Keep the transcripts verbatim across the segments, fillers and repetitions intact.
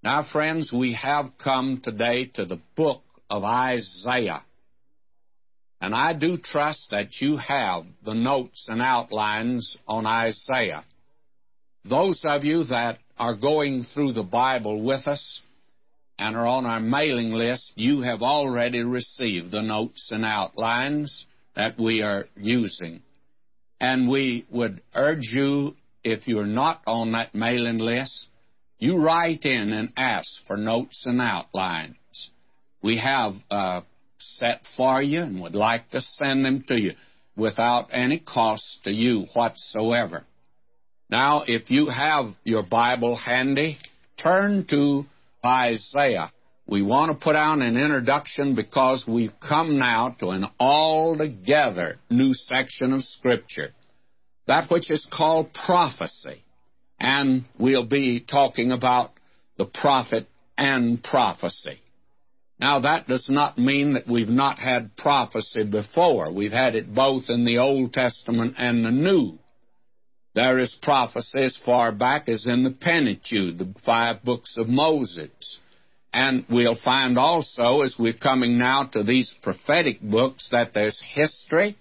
Now, friends, we have come today to the book of Isaiah. And I do trust that you have the notes and outlines on Isaiah. Those of you that are going through the Bible with us and are on our mailing list, you have already received the notes and outlines that we are using. And we would urge you, if you're not on that mailing list, you write in and ask for notes and outlines. We have uh, set for you and would like to send them to you without any cost to you whatsoever. Now, if you have your Bible handy, turn to Isaiah. We want to put out an introduction because we've come now to an altogether new section of Scripture, that which is called prophecy. And we'll be talking about the prophet and prophecy. Now, that does not mean that we've not had prophecy before. We've had it both in the Old Testament and the New. There is prophecy as far back as in the Pentateuch, the five books of Moses. And we'll find also, as we're coming now to these prophetic books, that there's history,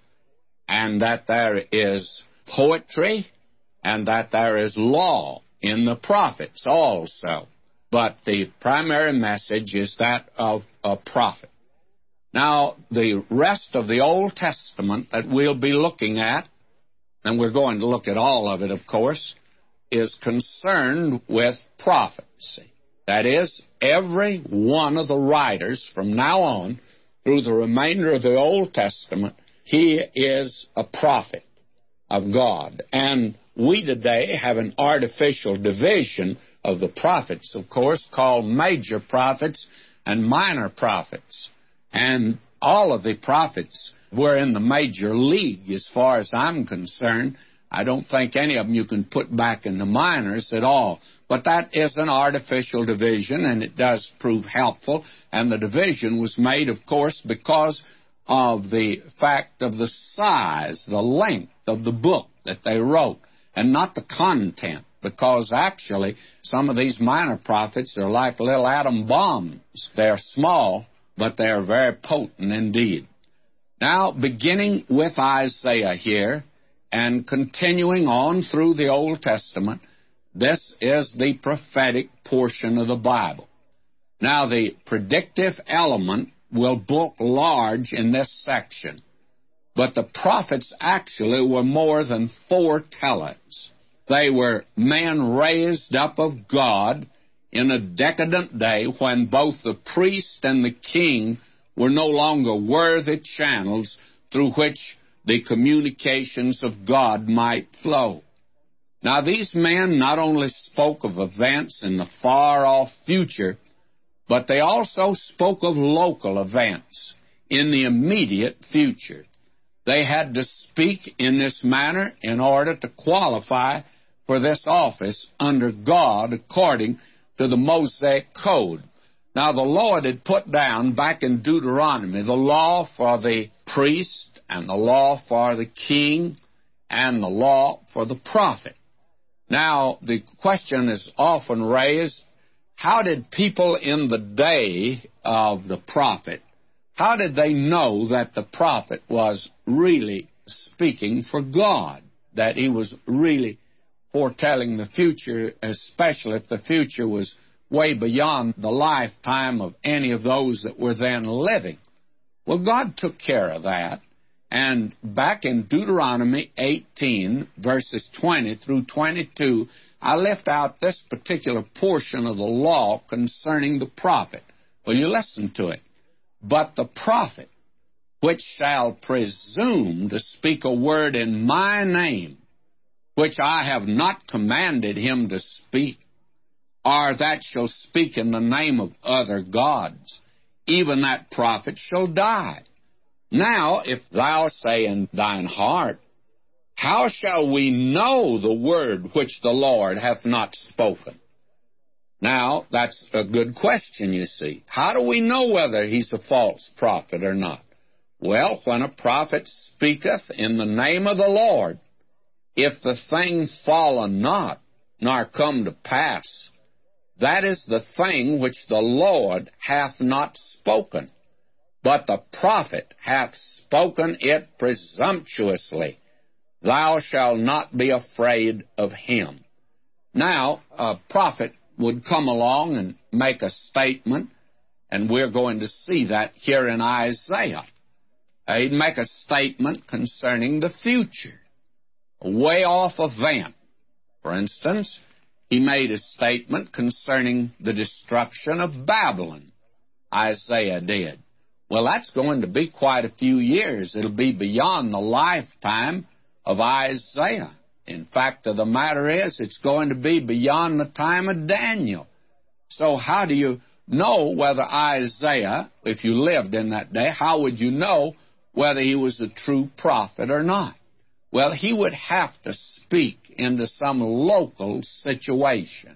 and that there is poetry, and that there is law in the prophets also. But the primary message is that of a prophet. Now, the rest of the Old Testament that we'll be looking at, and we're going to look at all of it, of course, is concerned with prophecy. That is, every one of the writers from now on through the remainder of the Old Testament, he is a prophet of God. And we today have an artificial division of the prophets, of course, called major prophets and minor prophets. And all of the prophets were in the major league as far as I'm concerned. I don't think any of them you can put back in the minors at all. But that is an artificial division, and it does prove helpful. And the division was made, of course, because of the fact of the size, the length of the book that they wrote, and not the content, because actually some of these minor prophets are like little atom bombs. They're small, but they're very potent indeed. Now, beginning with Isaiah here and continuing on through the Old Testament, this is the prophetic portion of the Bible. Now, the predictive element will book large in this section. But the prophets actually were more than foretellers. They were men raised up of God in a decadent day when both the priest and the king were no longer worthy channels through which the communications of God might flow. Now, these men not only spoke of events in the far-off future, but they also spoke of local events in the immediate future. They had to speak in this manner in order to qualify for this office under God according to the Mosaic Code. Now, the Lord had put down back in Deuteronomy the law for the priest and the law for the king and the law for the prophet. Now, the question is often raised, how did people in the day of the prophet, how did they know that the prophet was really speaking for God, that he was really foretelling the future, especially if the future was way beyond the lifetime of any of those that were then living? Well, God took care of that. And back in Deuteronomy eighteen, verses twenty through twenty-two, I left out this particular portion of the law concerning the prophet. Will you listen to it? But the prophet, which shall presume to speak a word in my name, which I have not commanded him to speak, or that shall speak in the name of other gods, even that prophet shall die. Now, if thou say in thine heart, how shall we know the word which the Lord hath not spoken? Now, that's a good question, you see. How do we know whether he's a false prophet or not? Well, when a prophet speaketh in the name of the Lord, if the thing fall not, nor come to pass, That is the thing which the Lord hath not spoken, but the prophet hath spoken it presumptuously. Thou shalt not be afraid of him. Now, a prophet would come along and make a statement, and we're going to see that here in Isaiah. Uh, he'd make a statement concerning the future, a way-off event. For instance, he made a statement concerning the destruction of Babylon. Isaiah did. Well, that's going to be quite a few years. It'll be beyond the lifetime of Isaiah. In fact, of the matter is, it's going to be beyond the time of Daniel. So how do you know whether Isaiah, if you lived in that day, how would you know whether he was a true prophet or not? Well, he would have to speak into some local situation.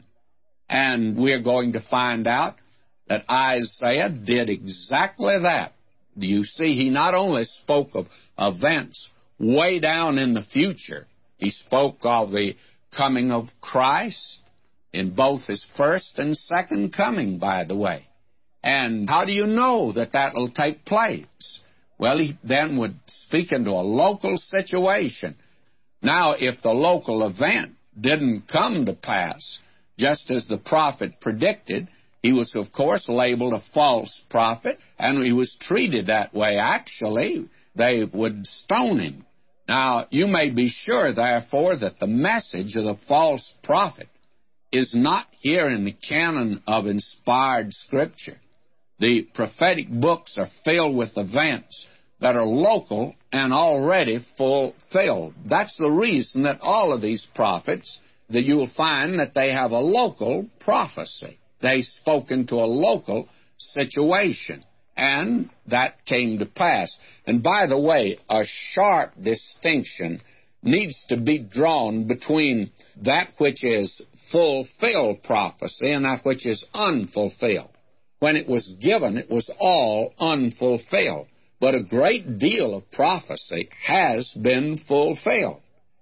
And we're going to find out that Isaiah did exactly that. You see, he not only spoke of events way down in the future, he spoke of the coming of Christ in both his first and second coming, by the way. And how do you know that that will take place? Well, he then would speak into a local situation. Now, if the local event didn't come to pass, just as the prophet predicted, he was, of course, labeled a false prophet, and he was treated that way. Actually, they would stone him. Now, you may be sure, therefore, that the message of the false prophet is not here in the canon of inspired Scripture. The prophetic books are filled with events that are local and already fulfilled. That's the reason that all of these prophets, that you'll find that they have a local prophecy. They spoke into a local situation, and that came to pass. And by the way, a sharp distinction needs to be drawn between that which is fulfilled prophecy and that which is unfulfilled. When it was given, it was all unfulfilled. But a great deal of prophecy has been fulfilled.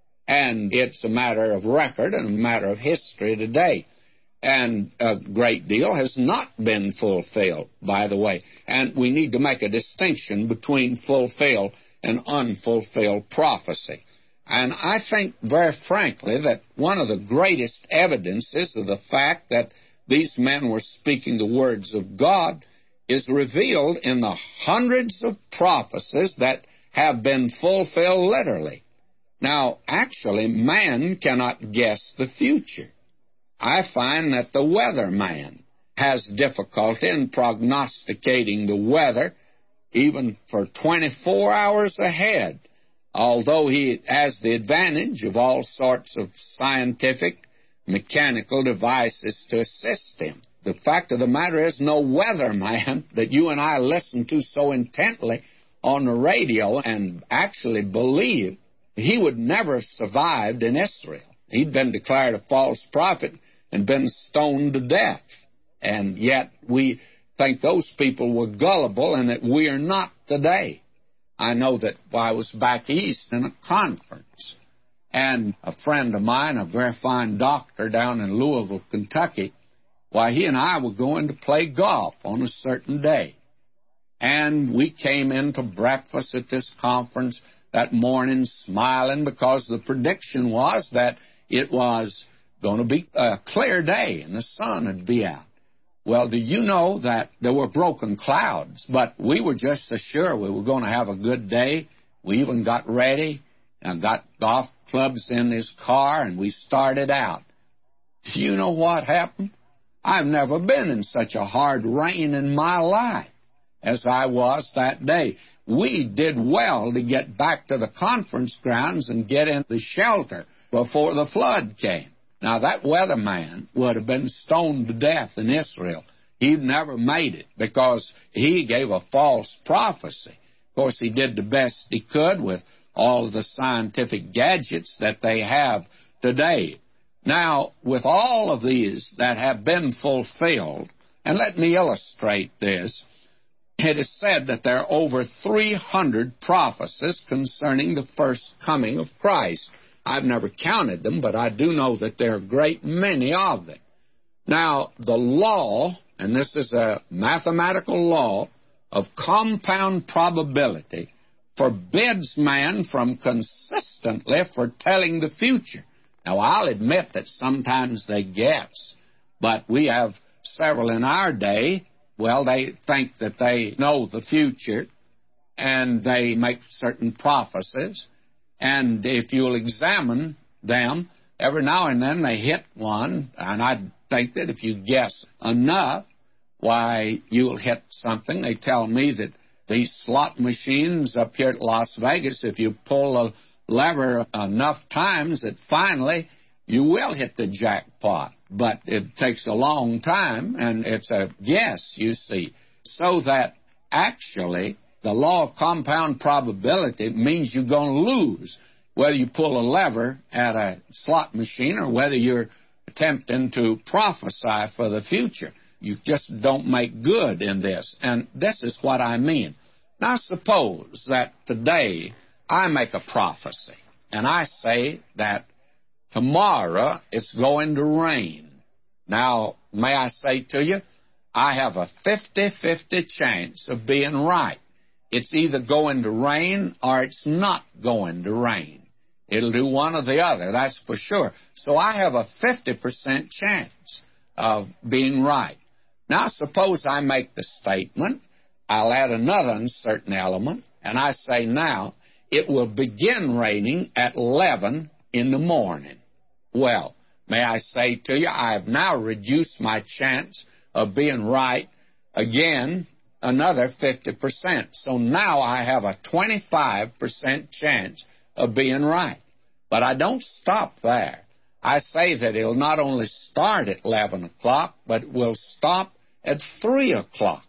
And it's a matter of record and a matter of history today. And a great deal has not been fulfilled, by the way. And we need to make a distinction between fulfilled and unfulfilled prophecy. And I think, very frankly, that one of the greatest evidences of the fact that these men were speaking the words of God is revealed in the hundreds of prophecies that have been fulfilled literally. Now, actually, man cannot guess the future. I find that the weatherman has difficulty in prognosticating the weather even for twenty-four hours ahead, although he has the advantage of all sorts of scientific, mechanical devices to assist him. The fact of the matter is, no weatherman that you and I listen to so intently on the radio and actually believe, he would never have survived in Israel. He'd been declared a false prophet and been stoned to death. And yet we think those people were gullible and that we are not today. I know that I was back east in a conference, and a friend of mine, a very fine doctor down in Louisville, Kentucky, why, he and I were going to play golf on a certain day. And we came into breakfast at this conference that morning smiling because the prediction was that it was going to be a clear day and the sun would be out. Well, do you know that there were broken clouds, but we were just so sure we were going to have a good day. We even got ready and got golf clubs in his car, and we started out. Do you know what happened? I've never been in such a hard rain in my life as I was that day. We did well to get back to the conference grounds and get in the shelter before the flood came. Now, that weatherman would have been stoned to death in Israel. He'd never made it because he gave a false prophecy. Of course, he did the best he could with all of the scientific gadgets that they have today. Now, with all of these that have been fulfilled, and let me illustrate this, it is said that there are over three hundred prophecies concerning the first coming of Christ. I've never counted them, but I do know that there are a great many of them. Now, the law, and this is a mathematical law of compound probability, forbids man from consistently foretelling the future. Now, I'll admit that sometimes they guess, but we have several in our day, well, they think that they know the future, and they make certain prophecies, and if you'll examine them, every now and then they hit one, and I think that if you guess enough, why, you'll hit something. They tell me that these slot machines up here at Las Vegas, if you pull a lever enough times, that finally you will hit the jackpot. But it takes a long time, and it's a guess, you see. So that actually the law of compound probability means you're going to lose, whether you pull a lever at a slot machine or whether you're attempting to prophesy for the future. You just don't make good in this. And this is what I mean. Now, suppose that today I make a prophecy, and I say that tomorrow it's going to rain. Now, may I say to you, I have a fifty-fifty chance of being right. It's either going to rain or it's not going to rain. It'll do one or the other, that's for sure. So I have a fifty percent chance of being right. Now, suppose I make the statement, I'll add another uncertain element, and I say now, it will begin raining at eleven in the morning. Well, may I say to you, I have now reduced my chance of being right again another fifty percent. So now I have a twenty-five percent chance of being right. But I don't stop there. I say that it'll not only start at eleven o'clock, but will stop at three o'clock.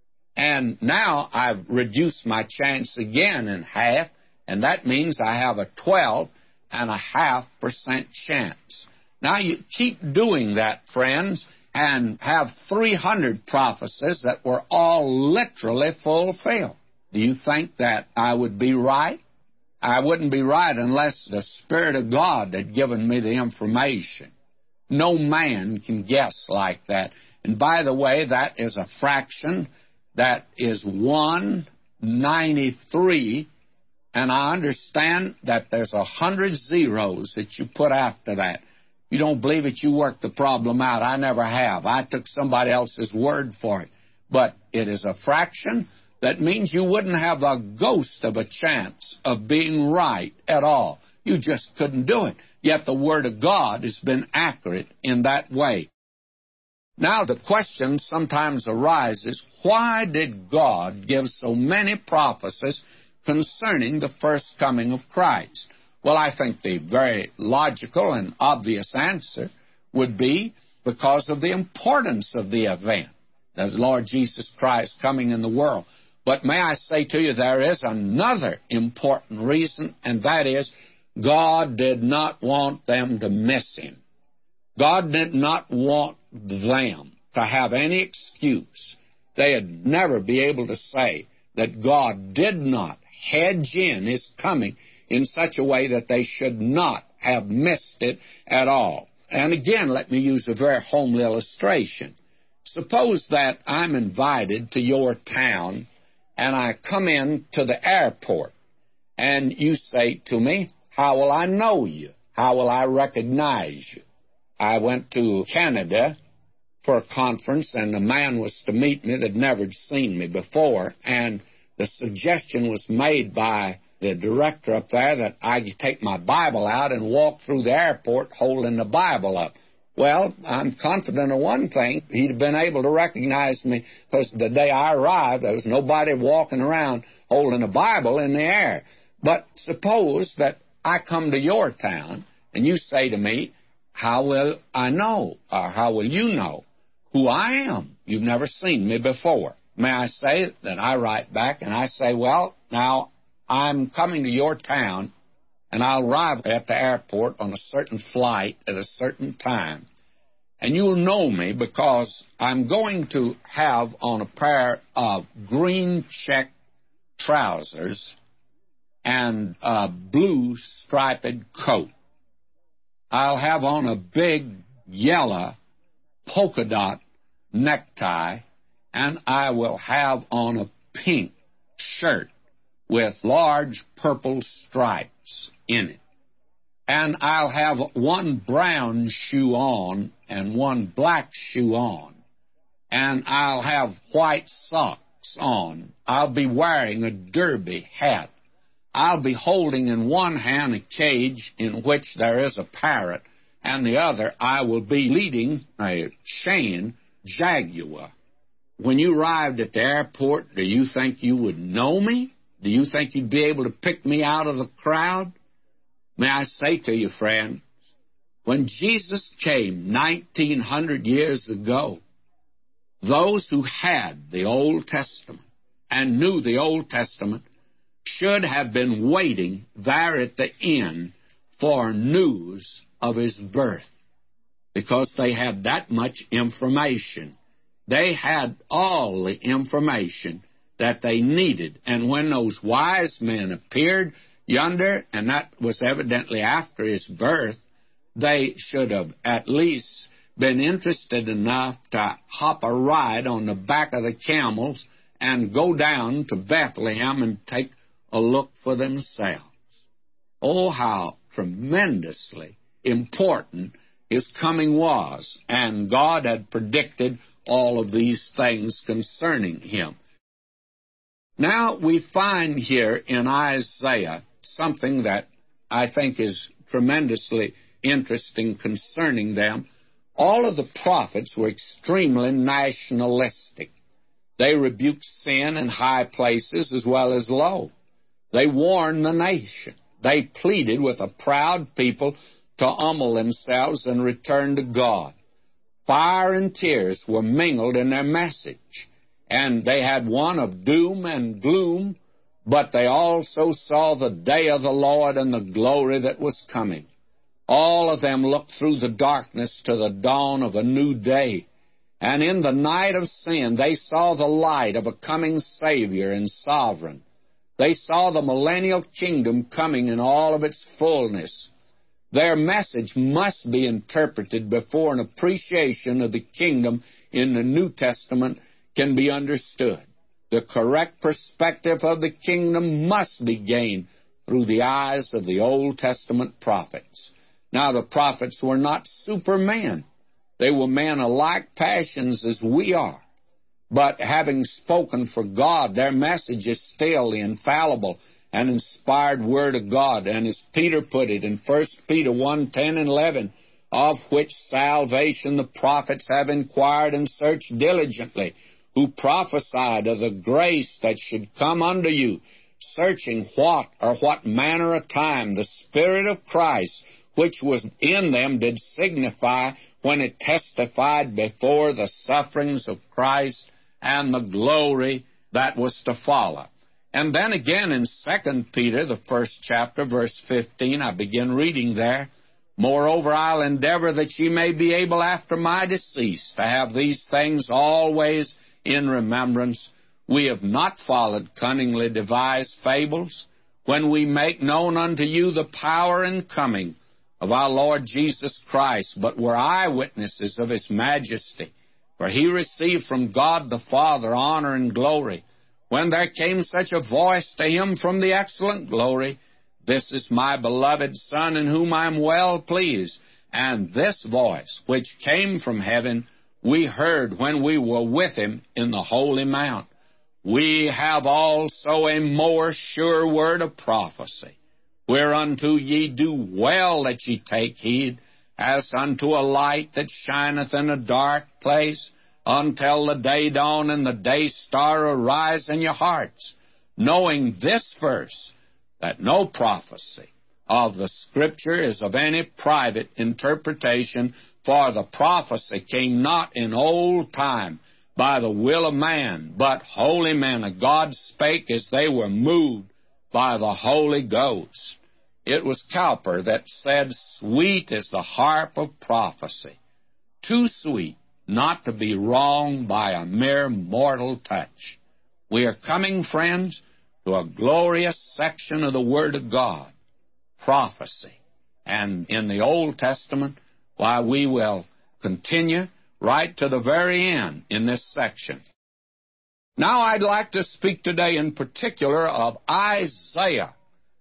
And now I've reduced my chance again in half, and that means I have a twelve and a half percent chance. Now you keep doing that, friends, and have three hundred prophecies that were all literally fulfilled. Do you think that I would be right? I wouldn't be right unless the Spirit of God had given me the information. No man can guess like that. And by the way, that is a fraction that is one ninety-three, and I understand that there's a hundred zeros that you put after that. You don't believe it, you work the problem out. I never have. I took somebody else's word for it. But it is a fraction. That means you wouldn't have a ghost of a chance of being right at all. You just couldn't do it. Yet the Word of God has been accurate in that way. Now the question sometimes arises, why did God give so many prophecies concerning the first coming of Christ? Well, I think the very logical and obvious answer would be because of the importance of the event, the Lord Jesus Christ coming in the world. But may I say to you, there is another important reason, and that is God did not want them to miss Him. God did not want them to have any excuse. They'd never be able to say that God did not hedge in His coming in such a way that they should not have missed it at all. And again, let me use a very homely illustration. Suppose that I'm invited to your town, and I come in to the airport, and you say to me, how will I know you? How will I recognize you? I went to Canada for a conference, and the man was to meet me that never seen me before, and the suggestion was made by the director up there that I take my Bible out and walk through the airport holding the Bible up. Well, I'm confident of one thing. He'd have been able to recognize me because the day I arrived, there was nobody walking around holding a Bible in the air. But suppose that I come to your town and you say to me, how will I know, or how will you know who I am? You've never seen me before. May I say that I write back and I say, well, now I'm coming to your town, and I'll arrive at the airport on a certain flight at a certain time. And you'll know me because I'm going to have on a pair of green check trousers and a blue striped coat. I'll have on a big yellow polka dot necktie, and I will have on a pink shirt with large purple stripes in it. And I'll have one brown shoe on and one black shoe on. And I'll have white socks on. I'll be wearing a derby hat. I'll be holding in one hand a cage in which there is a parrot, and the other I will be leading a chain jaguar. When you arrived at the airport, do you think you would know me? Do you think you'd be able to pick me out of the crowd? May I say to you, friends, when Jesus came nineteen hundred years ago, those who had the Old Testament and knew the Old Testament should have been waiting there at the inn for news of his birth, because they had that much information. They had all the information that they needed. And when those wise men appeared yonder, and that was evidently after his birth, they should have at least been interested enough to hop a ride on the back of the camels and go down to Bethlehem and take a look for themselves. Oh, how tremendously important his coming was, and God had predicted all of these things concerning him. Now we find here in Isaiah something that I think is tremendously interesting concerning them. All of the prophets were extremely nationalistic. They rebuked sin in high places as well as low. They warned the nation. They pleaded with a proud people to humble themselves and return to God. Fire and tears were mingled in their message, and they had one of doom and gloom, but they also saw the day of the Lord and the glory that was coming. All of them looked through the darkness to the dawn of a new day, and in the night of sin they saw the light of a coming Savior and Sovereign. They saw the millennial kingdom coming in all of its fullness. Their message must be interpreted before an appreciation of the kingdom in the New Testament can be understood. The correct perspective of the kingdom must be gained through the eyes of the Old Testament prophets. Now, the prophets were not supermen. They were men of like passions as we are. But having spoken for God, their message is still the infallible and inspired Word of God. And as Peter put it in First Peter one, ten and eleven, of which salvation the prophets have inquired and searched diligently, who prophesied of the grace that should come unto you, searching what or what manner of time the Spirit of Christ, which was in them, did signify when it testified before the sufferings of Christ and the glory that was to follow. And then again in Second Peter, the first chapter, verse fifteen, I begin reading there, Moreover, I'll endeavor that ye may be able after my decease to have these things always in remembrance. We have not followed cunningly devised fables, when we make known unto you the power and coming of our Lord Jesus Christ, but were eyewitnesses of his majesty. For he received from God the Father honor and glory, when there came such a voice to him from the excellent glory, This is my beloved Son, in whom I am well pleased. And this voice, which came from heaven, we heard when we were with him in the holy mount. We have also a more sure word of prophecy, whereunto ye do well that ye take heed, as unto a light that shineth in a dark place, until the day dawn and the day star arise in your hearts, knowing this first, that no prophecy of the Scripture is of any private interpretation, for the prophecy came not in old time by the will of man, but holy men of God spake as they were moved by the Holy Ghost. It was Cowper that said, Sweet is the harp of prophecy, too sweet not to be wronged by a mere mortal touch. We are coming, friends, to a glorious section of the Word of God, prophecy. And in the Old Testament, while we will continue right to the very end in this section. Now I'd like to speak today in particular of Isaiah,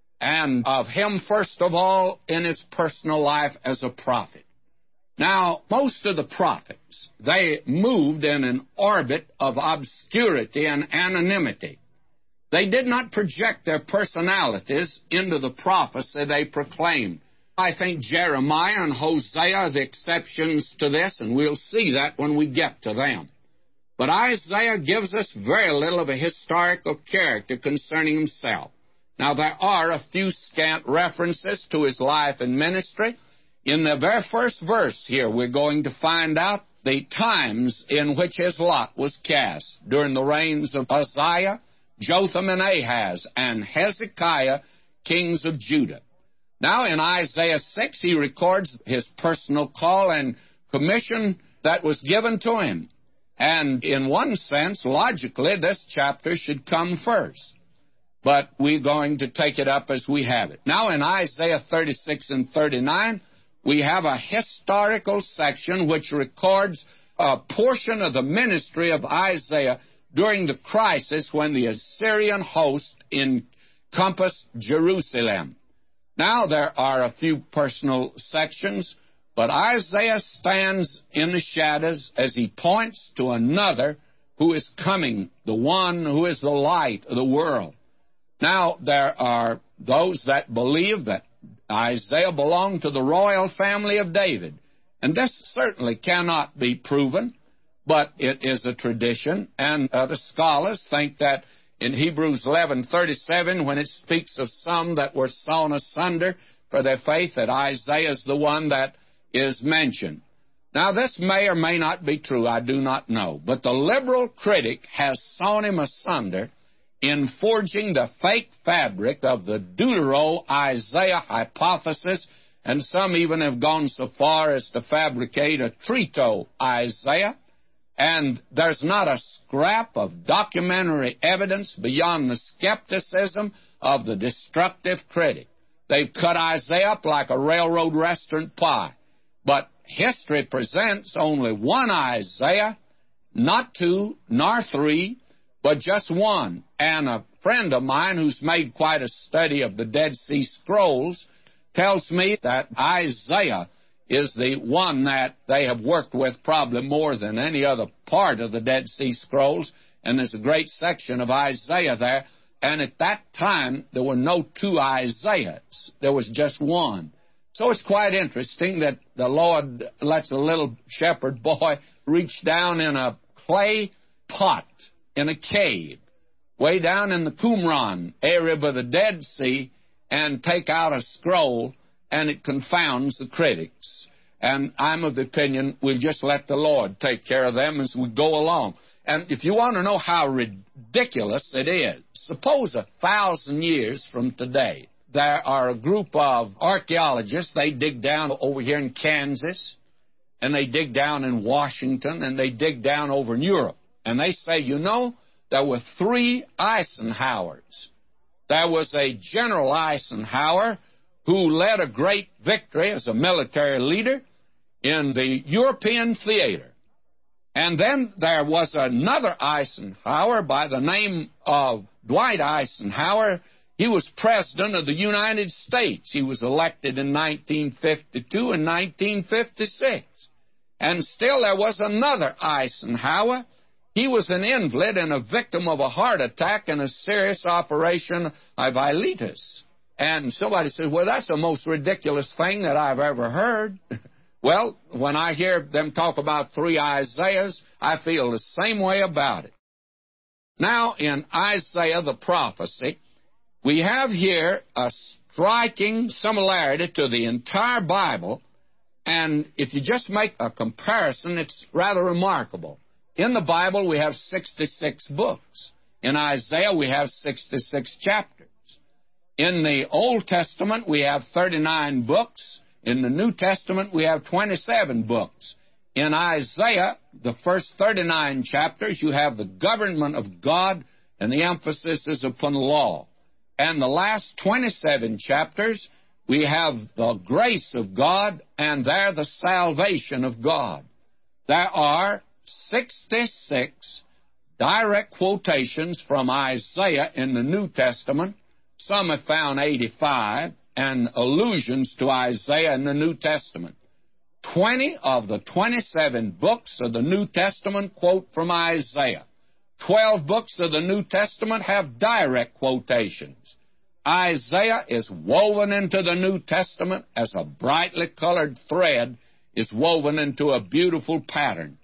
and of him first of all in his personal life as a prophet. Now, most of the prophets, they moved in an orbit of obscurity and anonymity. They did not project their personalities into the prophecy they proclaimed. I think Jeremiah and Hosea are the exceptions to this, and we'll see that when we get to them. But Isaiah gives us very little of a historical character concerning himself. Now, there are a few scant references to his life and ministry. In the very first verse here, we're going to find out the times in which his lot was cast during the reigns of Uzziah, Jotham, and Ahaz, and Hezekiah, kings of Judah. Now, in Isaiah six, he records his personal call and commission that was given to him. And in one sense, logically, this chapter should come first. But we're going to take it up as we have it. Now, in Isaiah thirty-six and thirty-nine, we have a historical section which records a portion of the ministry of Isaiah during the crisis when the Assyrian host encompassed Jerusalem. Now, there are a few personal sections, but Isaiah stands in the shadows as he points to another who is coming, the one who is the light of the world. Now, there are those that believe that Isaiah belonged to the royal family of David, and this certainly cannot be proven, but it is a tradition, and other scholars think that in Hebrews eleven thirty-seven, when it speaks of some that were sawn asunder for their faith, that Isaiah is the one that is mentioned. Now, this may or may not be true, I do not know, but the liberal critic has sawn him asunder in forging the fake fabric of the Deutero-Isaiah hypothesis, and some even have gone so far as to fabricate a Trito-Isaiah, and there's not a scrap of documentary evidence beyond the skepticism of the destructive critic. They've cut Isaiah up like a railroad restaurant pie, but history presents only one Isaiah, not two, nor three, but just one. And a friend of mine who's made quite a study of the Dead Sea Scrolls tells me that Isaiah is the one that they have worked with probably more than any other part of the Dead Sea Scrolls, and there's a great section of Isaiah there. And at that time, there were no two Isaiahs. There was just one. So it's quite interesting that the Lord lets a little shepherd boy reach down in a clay pot in a cave, way down in the Qumran area by the Dead Sea, and take out a scroll, and it confounds the critics. And I'm of the opinion we'll just let the Lord take care of them as we go along. And if you want to know how ridiculous it is, suppose a thousand years from today, there are a group of archaeologists, they dig down over here in Kansas, and they dig down in Washington, and they dig down over in Europe. And they say, you know, there were three Eisenhowers. There was a General Eisenhower who led a great victory as a military leader in the European theater. And then there was another Eisenhower by the name of Dwight Eisenhower. He was President of the United States. He was elected in nineteen fifty-two and nineteen fifty-six. And still there was another Eisenhower. He was an invalid and a victim of a heart attack in a serious operation of ileitis. And somebody says, well, that's the most ridiculous thing that I've ever heard. Well, when I hear them talk about three Isaiahs, I feel the same way about it. Now, in Isaiah the prophecy, we have here a striking similarity to the entire Bible, and if you just make a comparison, it's rather remarkable. In the Bible, we have sixty-six books. In Isaiah, we have sixty-six chapters. In the Old Testament, we have thirty-nine books. In the New Testament, we have twenty-seven books. In Isaiah, the first thirty-nine chapters, you have the government of God, and the emphasis is upon law. And the last twenty-seven chapters, we have the grace of God, and there the salvation of God. There are sixty-six direct quotations from Isaiah in the New Testament. Some have found eighty-five, and allusions to Isaiah in the New Testament. Twenty of the twenty-seven books of the New Testament quote from Isaiah. Twelve books of the New Testament have direct quotations. Isaiah is woven into the New Testament as a brightly colored thread is woven into a beautiful pattern.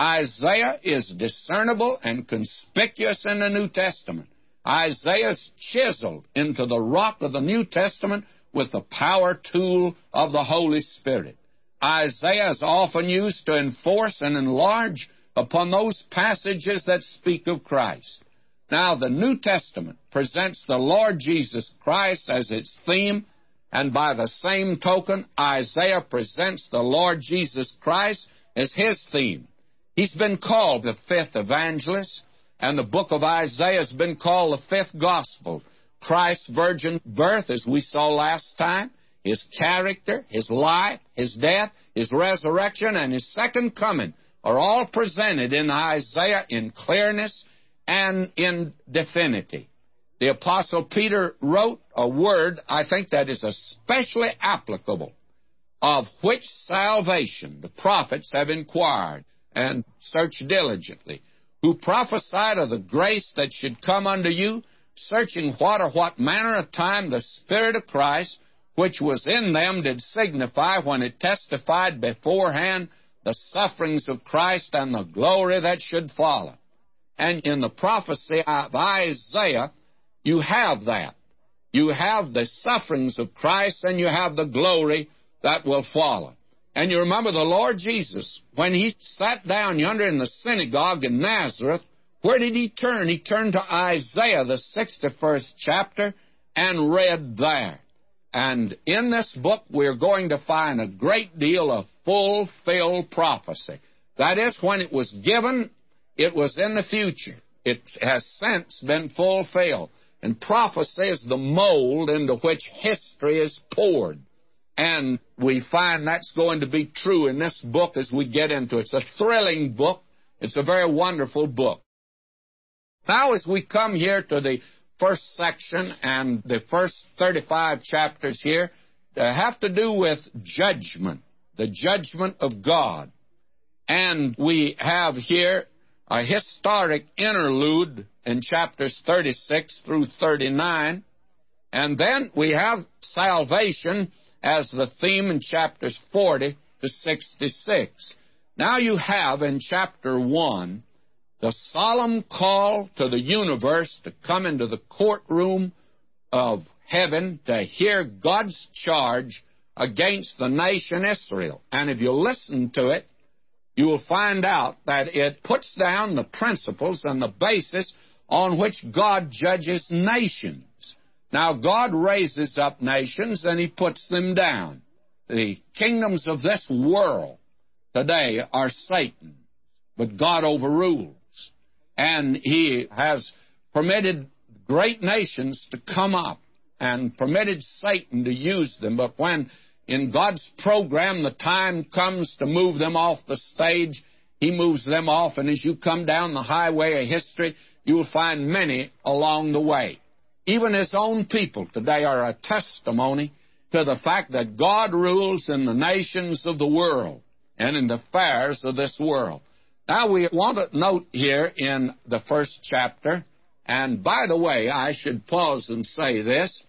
Isaiah is discernible and conspicuous in the New Testament. Isaiah is chiseled into the rock of the New Testament with the power tool of the Holy Spirit. Isaiah is often used to enforce and enlarge upon those passages that speak of Christ. Now, the New Testament presents the Lord Jesus Christ as its theme, and by the same token, Isaiah presents the Lord Jesus Christ as his theme. He's been called the fifth evangelist, and the book of Isaiah has been called the fifth gospel. Christ's virgin birth, as we saw last time, his character, his life, his death, his resurrection, and his second coming are all presented in Isaiah in clearness and in definity. The Apostle Peter wrote a word, I think, that is especially applicable, of which salvation the prophets have inquired and searched diligently, who prophesied of the grace that should come unto you, searching what or what manner of time the Spirit of Christ, which was in them, did signify when it testified beforehand the sufferings of Christ and the glory that should follow. And in the prophecy of Isaiah, you have that. You have the sufferings of Christ and you have the glory that will follow. And you remember the Lord Jesus, when he sat down yonder in the synagogue in Nazareth, where did he turn? He turned to Isaiah, the sixty-first chapter, and read there. And in this book, we're going to find a great deal of fulfilled prophecy. That is, when it was given, it was in the future. It has since been fulfilled. And prophecy is the mold into which history is poured. And we find that's going to be true in this book as we get into it. It's a thrilling book. It's a very wonderful book. Now, as we come here to the first section and the first thirty-five chapters here, they have to do with judgment, the judgment of God. And we have here a historic interlude in chapters thirty-six through thirty-nine. And then we have salvation as the theme in chapters forty to sixty-six. Now you have in chapter one the solemn call to the universe to come into the courtroom of heaven to hear God's charge against the nation Israel. And if you listen to it, you will find out that it puts down the principles and the basis on which God judges nations. Now, God raises up nations and he puts them down. The kingdoms of this world today are Satan, but God overrules. And he has permitted great nations to come up and permitted Satan to use them. But when in God's program the time comes to move them off the stage, he moves them off. And as you come down the highway of history, you will find many along the way. Even his own people today are a testimony to the fact that God rules in the nations of the world and in the affairs of this world. Now, we want to note here in the first chapter, and by the way, I should pause and say this.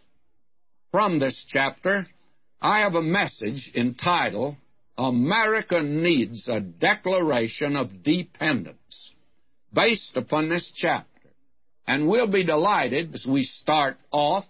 From this chapter, I have a message entitled, America Needs a Declaration of Dependence, based upon this chapter. And we'll be delighted as we start off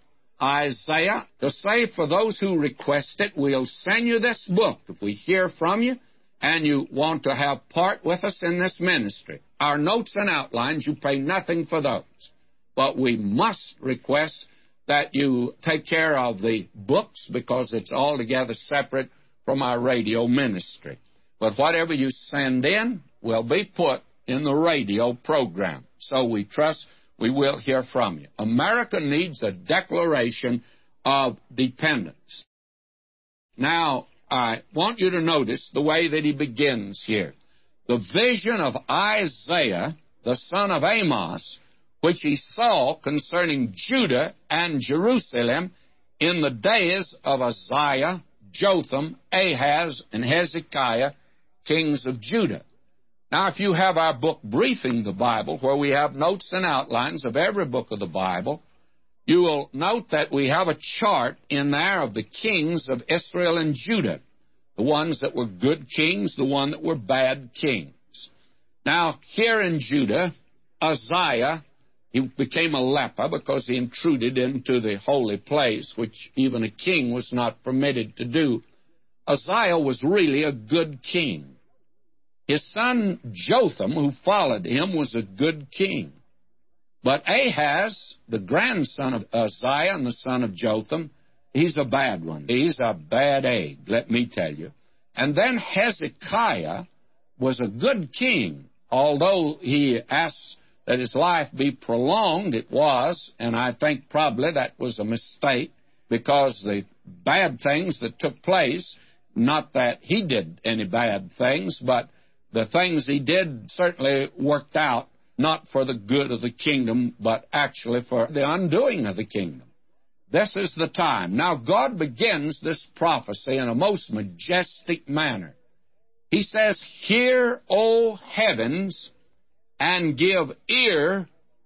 Isaiah to say for those who request it, we'll send you this book if we hear from you and you want to have part with us in this ministry. Our notes and outlines, you pay nothing for those. But we must request that you take care of the books because it's altogether separate from our radio ministry. But whatever you send in will be put in the radio program. So we trust we will hear from you. America needs a declaration of dependence. Now, I want you to notice the way that he begins here. the vision of Isaiah, the son of Amos, which he saw concerning Judah and Jerusalem in the days of Uzziah, Jotham, Ahaz, and Hezekiah, kings of Judah. Now, if you have our book, Briefing the Bible, where we have notes and outlines of every book of the Bible, you will note that we have a chart in there of the kings of Israel and Judah, the ones that were good kings, the ones that were bad kings. Now, here in Judah, Uzziah, he became a leper because he intruded into the holy place, which even a king was not permitted to do. Uzziah was really a good king. His son Jotham, who followed him, was a good king. But Ahaz, the grandson of Uzziah and the son of Jotham, he's a bad one. He's a bad egg, let me tell you. And then Hezekiah was a good king. Although he asked that his life be prolonged, it was, and I think probably that was a mistake, because the bad things that took place, not that he did any bad things, but the things he did certainly worked out not for the good of the kingdom, but actually for the undoing of the kingdom. This is the time. Now, God begins this prophecy in a most majestic manner. He says, "Hear, O heavens, and give ear,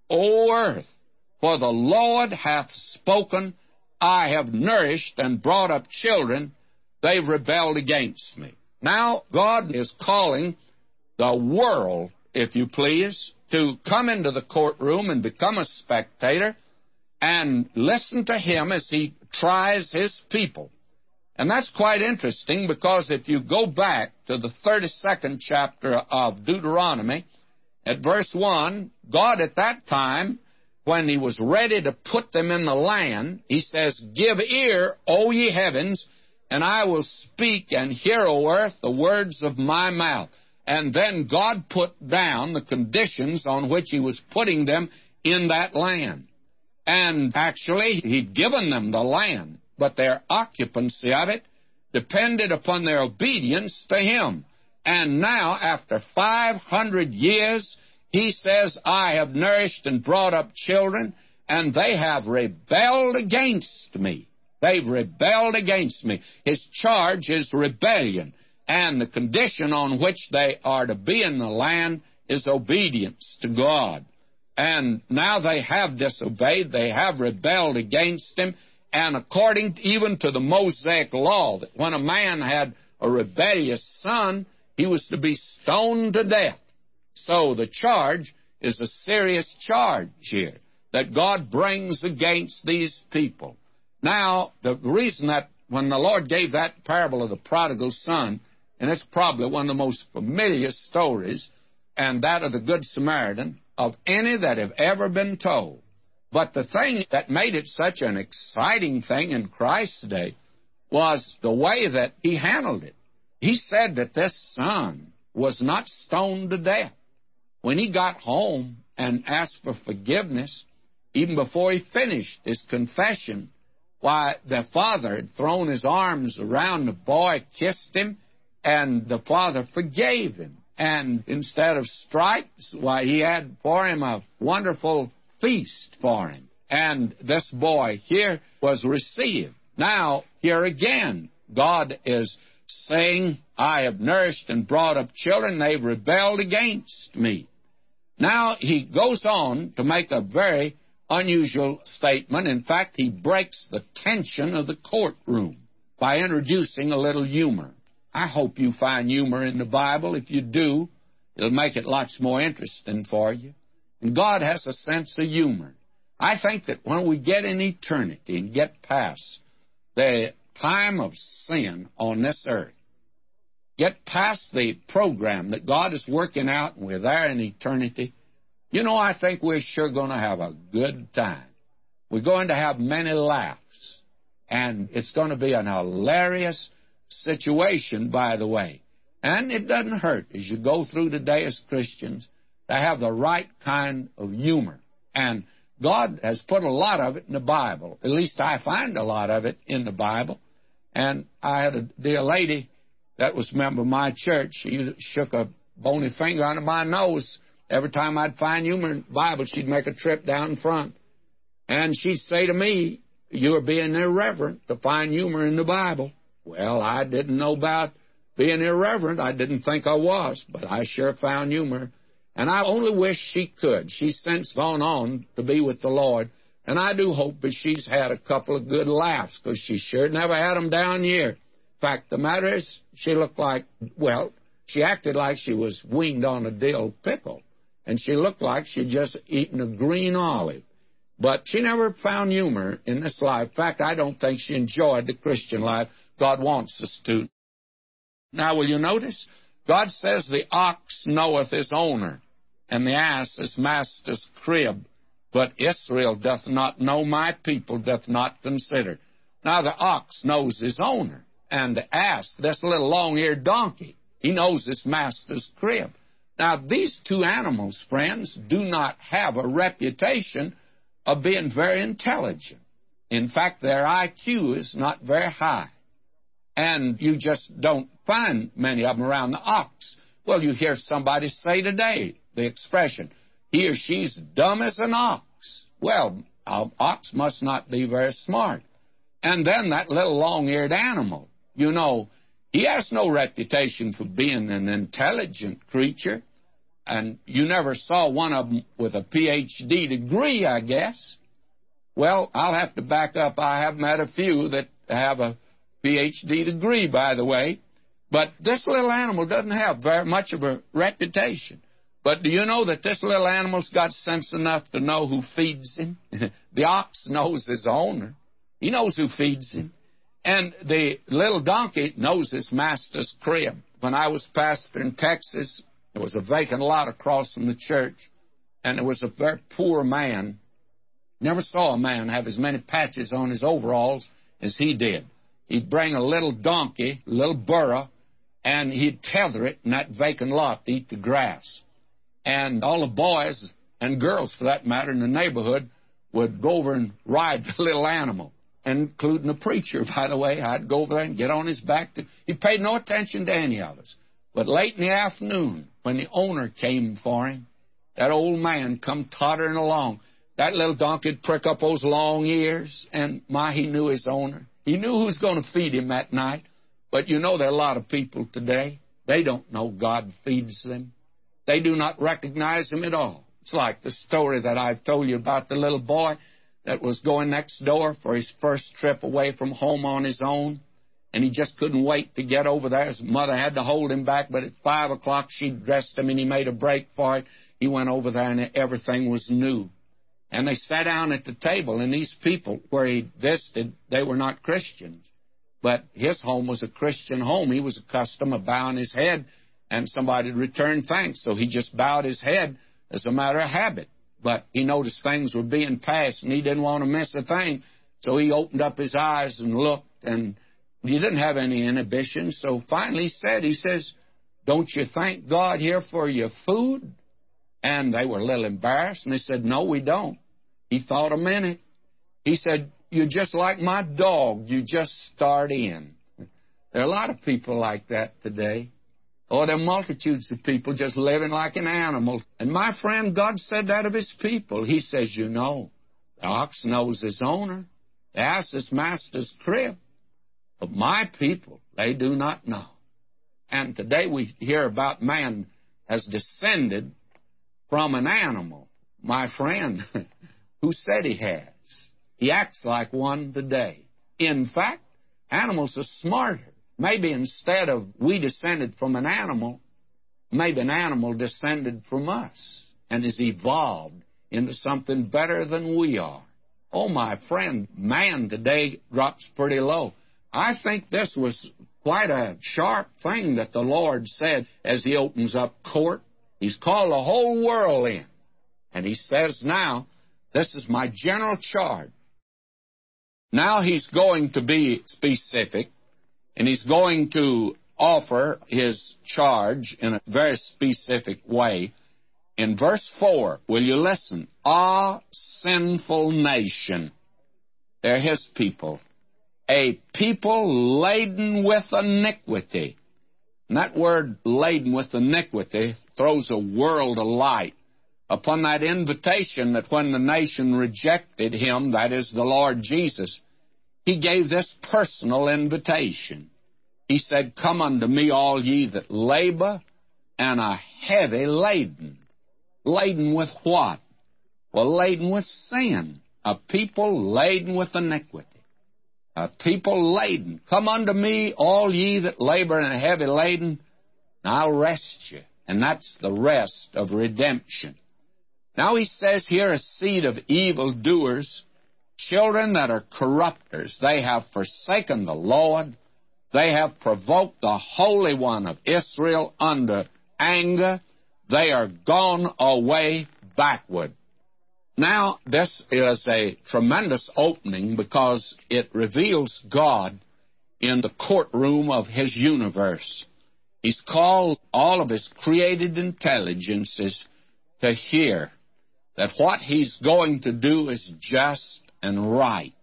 O earth, for the Lord hath spoken. I have nourished and brought up children. They've rebelled against me." Now, God is calling the world, if you please, to come into the courtroom and become a spectator and listen to him as he tries his people. And that's quite interesting, because if you go back to the thirty-second chapter of Deuteronomy, at verse one, God at that time, when he was ready to put them in the land, he says, "Give ear, O ye heavens, and I will speak, and hear, O earth, the words of my mouth." And then God put down the conditions on which he was putting them in that land. And actually, he'd given them the land, but their occupancy of it depended upon their obedience to him. And now, after five hundred years, he says, "I have nourished and brought up children, and they have rebelled against me." They've rebelled against me. His charge is rebellion, and the condition on which they are to be in the land is obedience to God. And now they have disobeyed, they have rebelled against him, and according even to the Mosaic law, that when a man had a rebellious son, he was to be stoned to death. So the charge is a serious charge here that God brings against these people. Now, the reason that when the Lord gave that parable of the prodigal son, and it's probably one of the most familiar stories, and that of the Good Samaritan, of any that have ever been told. But the thing that made it such an exciting thing in Christ's day was the way that he handled it. He said that this son was not stoned to death. When he got home and asked for forgiveness, even before he finished his confession, why, the father had thrown his arms around the boy, kissed him, and the father forgave him. And instead of stripes, why, he had for him a wonderful feast for him. And this boy here was received. Now, here again, God is saying, "I have nourished and brought up children, they've rebelled against me." Now, he goes on to make a very unusual statement. In fact, he breaks the tension of the courtroom by introducing a little humor. I hope you find humor in the Bible. If you do, it'll make it lots more interesting for you. And God has a sense of humor. I think that when we get in eternity and get past the time of sin on this earth, get past the program that God is working out and we're there in eternity, you know, I think we're sure going to have a good time. We're going to have many laughs. And it's going to be an hilarious situation, by the way. And it doesn't hurt as you go through today as Christians to have the right kind of humor. And God has put a lot of it in the Bible. At least I find a lot of it in the Bible. And I had a dear lady that was a member of my church. She shook a bony finger under my nose. Every time I'd find humor in the Bible, she'd make a trip down in front. And she'd say to me, "You're being irreverent to find humor in the Bible." Well, I didn't know about being irreverent. I didn't think I was, but I sure found humor. And I only wish she could. She's since gone on to be with the Lord. And I do hope that she's had a couple of good laughs, because she sure never had them down here. In fact, the matter is, she looked like, well, she acted like she was weaned on a dill pickle. And she looked like she'd just eaten a green olive. But she never found humor in this life. In fact, I don't think she enjoyed the Christian life God wants us to. Now, will you notice? God says the ox knoweth his owner, and the ass his master's crib. But Israel doth not know, my people doth not consider. Now, the ox knows his owner, and the ass, this little long-eared donkey, he knows his master's crib. Now, these two animals, friends, do not have a reputation of being very intelligent. In fact, their I Q is not very high. And you just don't find many of them around the ox. Well, you hear somebody say today the expression, he or she's dumb as an ox. Well, an ox must not be very smart. And then that little long-eared animal, you know, he has no reputation for being an intelligent creature. And you never saw one of them with a P H D degree, I guess. Well, I'll have to back up. I have met a few that have a P H D degree, by the way. But this little animal doesn't have very much of a reputation. But do you know that this little animal's got sense enough to know who feeds him? The ox knows his owner. He knows who feeds him. And the little donkey knows his master's crib. When I was pastor in Texas, there was a vacant lot across from the church, and there was a very poor man. Never saw a man have as many patches on his overalls as he did. He'd bring a little donkey, a little burro, and he'd tether it in that vacant lot to eat the grass. And all the boys, and girls for that matter, in the neighborhood would go over and ride the little animal, including the preacher, by the way. I'd go over there and get on his back. To, he paid no attention to any of us. But late in the afternoon, when the owner came for him, that old man come tottering along. That little donkey would prick up those long ears, and my, he knew his owner. He knew who was going to feed him that night. But you know, there are a lot of people today, they don't know God feeds them. They do not recognize him at all. It's like the story that I've told you about the little boy that was going next door for his first trip away from home on his own. And he just couldn't wait to get over there. His mother had to hold him back, but at five o'clock she dressed him and he made a break for it. He went over there and everything was new. And they sat down at the table, and these people where he visited, they were not Christians. But his home was a Christian home. He was accustomed to bowing his head, and somebody would return thanks. So he just bowed his head as a matter of habit. But he noticed things were being passed, and he didn't want to miss a thing. So he opened up his eyes and looked, and he didn't have any inhibition. So finally he said, he says, "Don't you thank God here for your food?" And they were a little embarrassed, and they said, "No, we don't." He thought a minute. He said, "You're just like my dog. You just start in." There are a lot of people like that today. Oh, there are multitudes of people just living like an animal. And my friend, God said that of his people. He says, you know, the ox knows his owner. The ass his master's crib. But my people, they do not know. And today we hear about man has descended from an animal. My friend, who said he has? He acts like one today. In fact, animals are smarter. Maybe instead of we descended from an animal, maybe an animal descended from us and has evolved into something better than we are. Oh, my friend, man today drops pretty low. I think this was quite a sharp thing that the Lord said as he opens up court. He's called the whole world in. And he says now, this is my general charge. Now he's going to be specific, and he's going to offer his charge in a very specific way. In verse four, will you listen? Ah, sinful nation. They're his people. A people laden with iniquity. And that word laden with iniquity throws a world of light upon that invitation that when the nation rejected him, that is the Lord Jesus, he gave this personal invitation. He said, "Come unto me, all ye that labor and are heavy laden." Laden with what? Well, laden with sin. A people laden with iniquity. A people laden. "Come unto me, all ye that labor and are heavy laden, and I'll rest you." And that's the rest of redemption. Now he says here, a seed of evildoers, children that are corrupters. They have forsaken the Lord. They have provoked the Holy One of Israel under anger. They are gone away backward. Now, this is a tremendous opening because it reveals God in the courtroom of His universe. He's called all of His created intelligences to hear that what He's going to do is just and right.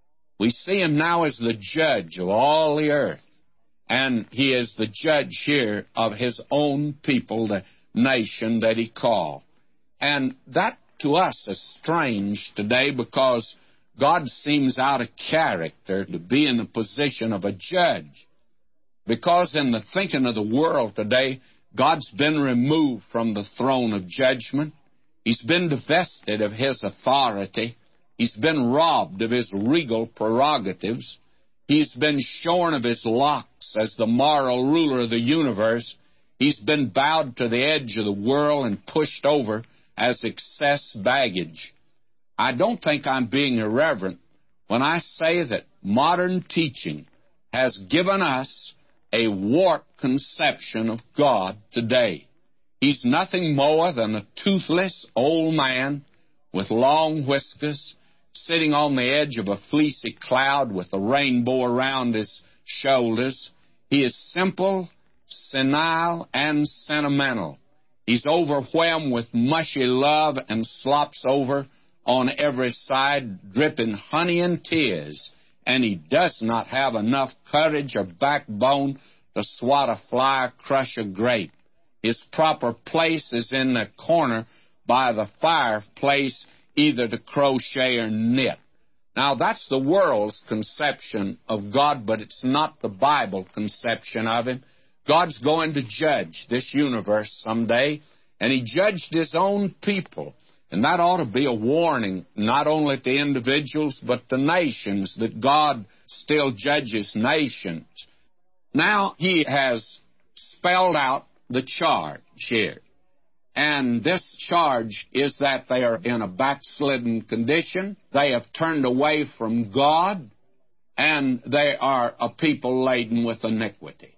We see Him now as the judge of all the earth, and He is the judge here of His own people, the nation that He called. And that to us is strange today because God seems out of character to be in the position of a judge. Because in the thinking of the world today, God's been removed from the throne of judgment. He's been divested of His authority. He's been robbed of His regal prerogatives. He's been shorn of His locks as the moral ruler of the universe. He's been bowed to the edge of the world and pushed over as excess baggage. I don't think I'm being irreverent when I say that modern teaching has given us a warped conception of God today. He's nothing more than a toothless old man with long whiskers, sitting on the edge of a fleecy cloud with a rainbow around his shoulders. He is simple, senile, and sentimental. He's overwhelmed with mushy love and slops over on every side, dripping honey and tears, and he does not have enough courage or backbone to swat a fly or crush a grape. His proper place is in the corner by the fireplace, either to crochet or knit. Now, that's the world's conception of God, but it's not the Bible conception of Him. God's going to judge this universe someday, and He judged His own people. And that ought to be a warning, not only to individuals, but to nations, that God still judges nations. Now, He has spelled out the charge here. And this charge is that they are in a backslidden condition. They have turned away from God, and they are a people laden with iniquity.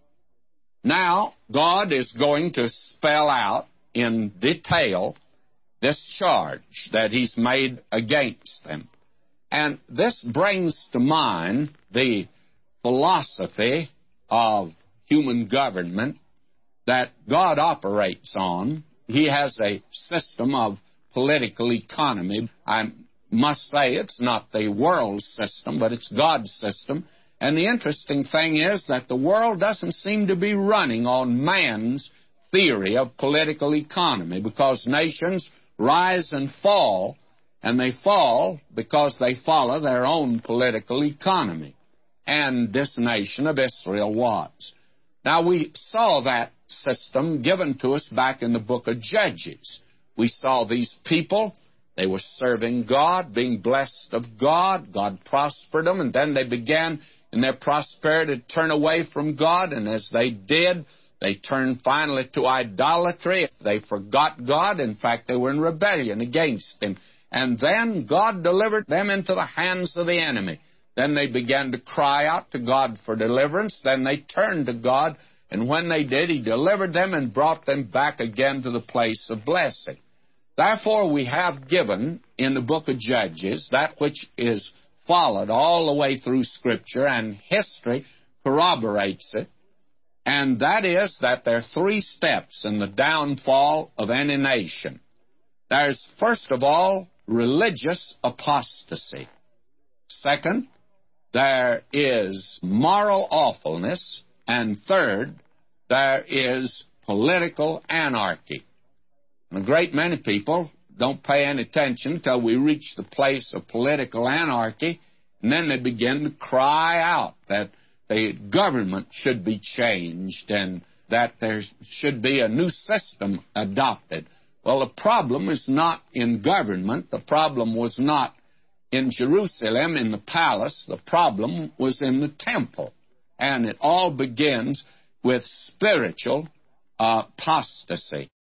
Now, God is going to spell out in detail this charge that He's made against them. And this brings to mind the philosophy of human government that God operates on. He has a system of political economy. I must say it's not the world's system, but it's God's system. And the interesting thing is that the world doesn't seem to be running on man's theory of political economy, because nations rise and fall, and they fall because they follow their own political economy. And this nation of Israel was. Now, we saw that system given to us back in the book of Judges. We saw these people. They were serving God, being blessed of God. God prospered them, and then they began in their prosperity to turn away from God, and as they did, they turned finally to idolatry. They forgot God. In fact, they were in rebellion against Him. And then God delivered them into the hands of the enemy. Then they began to cry out to God for deliverance. Then they turned to God, and when they did, He delivered them and brought them back again to the place of blessing. Therefore, we have given in the book of Judges that which is followed all the way through Scripture, and history corroborates it, and that is that there are three steps in the downfall of any nation. There's, first of all, religious apostasy. Second, there is moral awfulness. And third, there is political anarchy. And a great many people don't pay any attention until we reach the place of political anarchy, and then they begin to cry out that the government should be changed and that there should be a new system adopted. Well, the problem is not in government. The problem was not in Jerusalem, in the palace. The problem was in the temple. And it all begins with spiritual apostasy.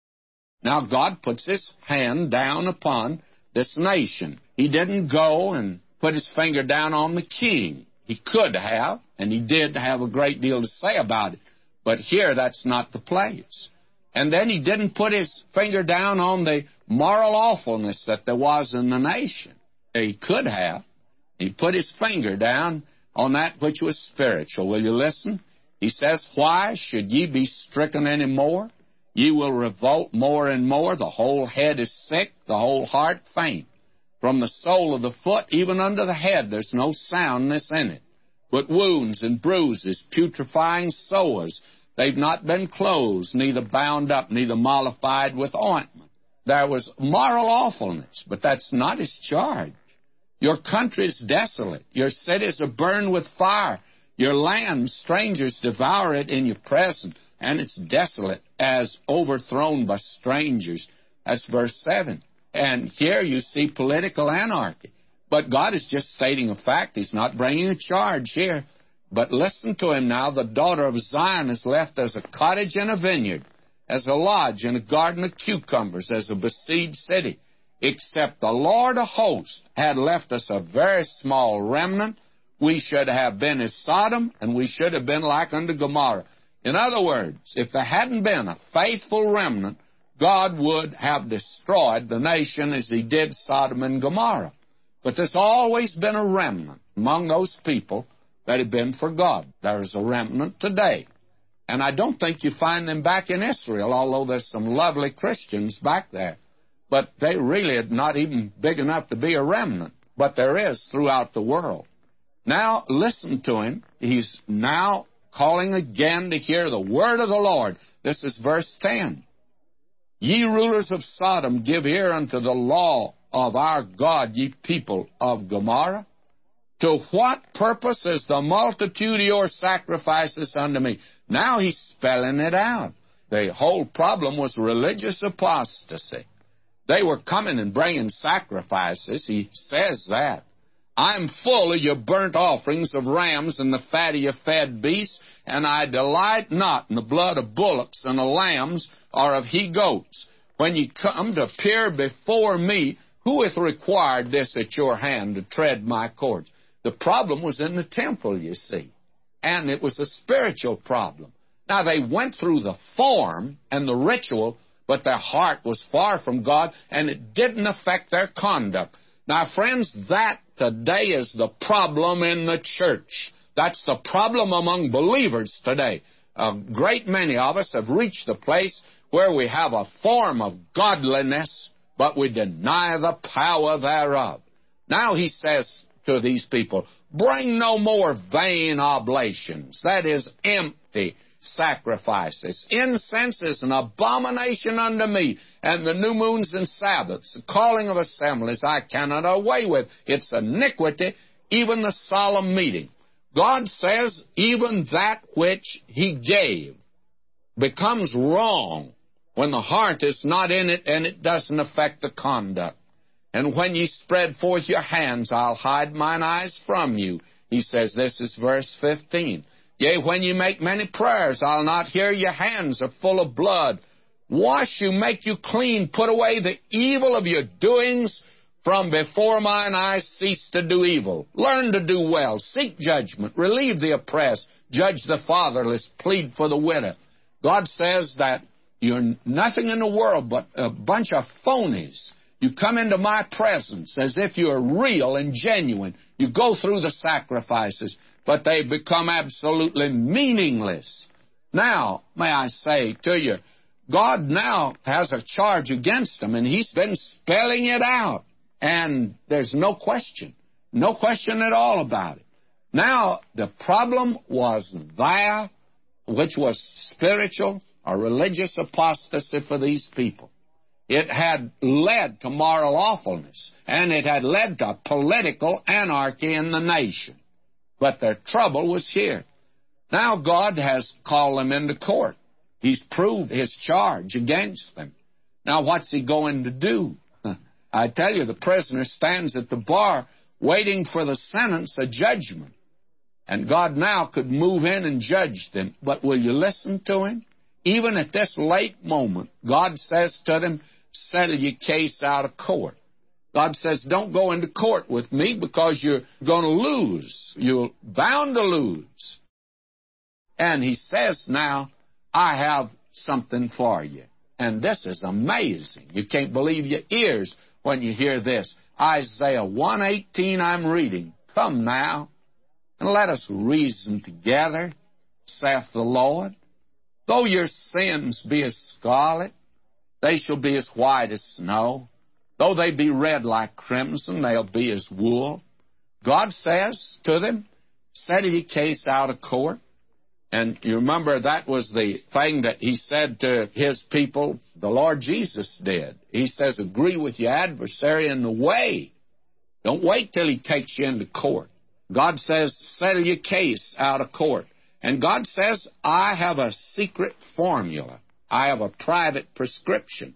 Now, God puts His hand down upon this nation. He didn't go and put His finger down on the king. He could have, and He did have a great deal to say about it. But here, that's not the place. And then He didn't put His finger down on the moral awfulness that there was in the nation. He could have. He put His finger down on that which was spiritual. Will you listen? He says, "Why should ye be stricken any more? Ye will revolt more and more. The whole head is sick, the whole heart faint. From the sole of the foot even unto the head there's no soundness in it, but wounds and bruises, putrefying sores. They've not been closed, neither bound up, neither mollified with ointment." There was moral awfulness, but that's not His charge. Your country is desolate. Your cities are burned with fire. Your land, strangers devour it in your presence, and it's desolate as overthrown by strangers. That's verse seven. And here you see political anarchy. But God is just stating a fact. He's not bringing a charge here. But listen to Him now. The daughter of Zion is left as a cottage in a vineyard, as a lodge in a garden of cucumbers, as a besieged city. Except the Lord of hosts had left us a very small remnant, we should have been as Sodom, and we should have been like unto Gomorrah. In other words, if there hadn't been a faithful remnant, God would have destroyed the nation as He did Sodom and Gomorrah. But there's always been a remnant among those people that have been for God. There's a remnant today. And I don't think you find them back in Israel, although there's some lovely Christians back there. But they really are not even big enough to be a remnant. But there is throughout the world. Now, listen to Him. He's now calling again to hear the word of the Lord. This is verse ten. "Ye rulers of Sodom, give ear unto the law of our God, ye people of Gomorrah. To what purpose is the multitude of your sacrifices unto me?" Now He's spelling it out. The whole problem was religious apostasy. They were coming and bringing sacrifices. He says that. "I'm full of your burnt offerings of rams and the fat of your fed beasts, and I delight not in the blood of bullocks and of lambs or of he-goats. When ye come to appear before me, who hath required this at your hand to tread my courts?" The problem was in the temple, you see, and it was a spiritual problem. Now, they went through the form and the ritual, but their heart was far from God, and it didn't affect their conduct. Now, friends, that today is the problem in the church. That's the problem among believers today. A great many of us have reached the place where we have a form of godliness, but we deny the power thereof. Now He says to these people, "Bring no more vain oblations," that is, empty sacrifices. "Incense is an abomination unto me, and the new moons and Sabbaths, the calling of assemblies, I cannot away with. It's iniquity, even the solemn meeting." God says even that which He gave becomes wrong when the heart is not in it and it doesn't affect the conduct. "And when ye spread forth your hands, I'll hide mine eyes from you." He says, this is verse fifteen. "Yea, when ye make many prayers, I'll not hear. Your hands are full of blood. Wash you, make you clean. Put away the evil of your doings. From before mine eyes cease to do evil. Learn to do well. Seek judgment. Relieve the oppressed. Judge the fatherless. Plead for the widow." God says that you're nothing in the world but a bunch of phonies. You come into my presence as if you're real and genuine. You go through the sacrifices, but they become absolutely meaningless. Now, may I say to you, God now has a charge against them, and He's been spelling it out. And there's no question, no question at all about it. Now, the problem was there which was spiritual or religious apostasy for these people. It had led to moral awfulness, and it had led to political anarchy in the nation. But their trouble was here. Now God has called them into court. He's proved his charge against them. Now what's he going to do? I tell you, the prisoner stands at the bar waiting for the sentence, a judgment. And God now could move in and judge them. But will you listen to him? Even at this late moment, God says to them, settle your case out of court. God says, don't go into court with me because you're going to lose. You're bound to lose. And he says now, I have something for you. And this is amazing. You can't believe your ears when you hear this. Isaiah one eighteen I'm reading. Come now, and let us reason together, saith the Lord. Though your sins be as scarlet, they shall be as white as snow. Though they be red like crimson, they'll be as wool. God says to them, settle your case out of court. And you remember that was the thing that he said to his people, the Lord Jesus did. He says, agree with your adversary in the way. Don't wait till he takes you into court. God says, settle your case out of court. And God says, I have a secret formula. I have a private prescription.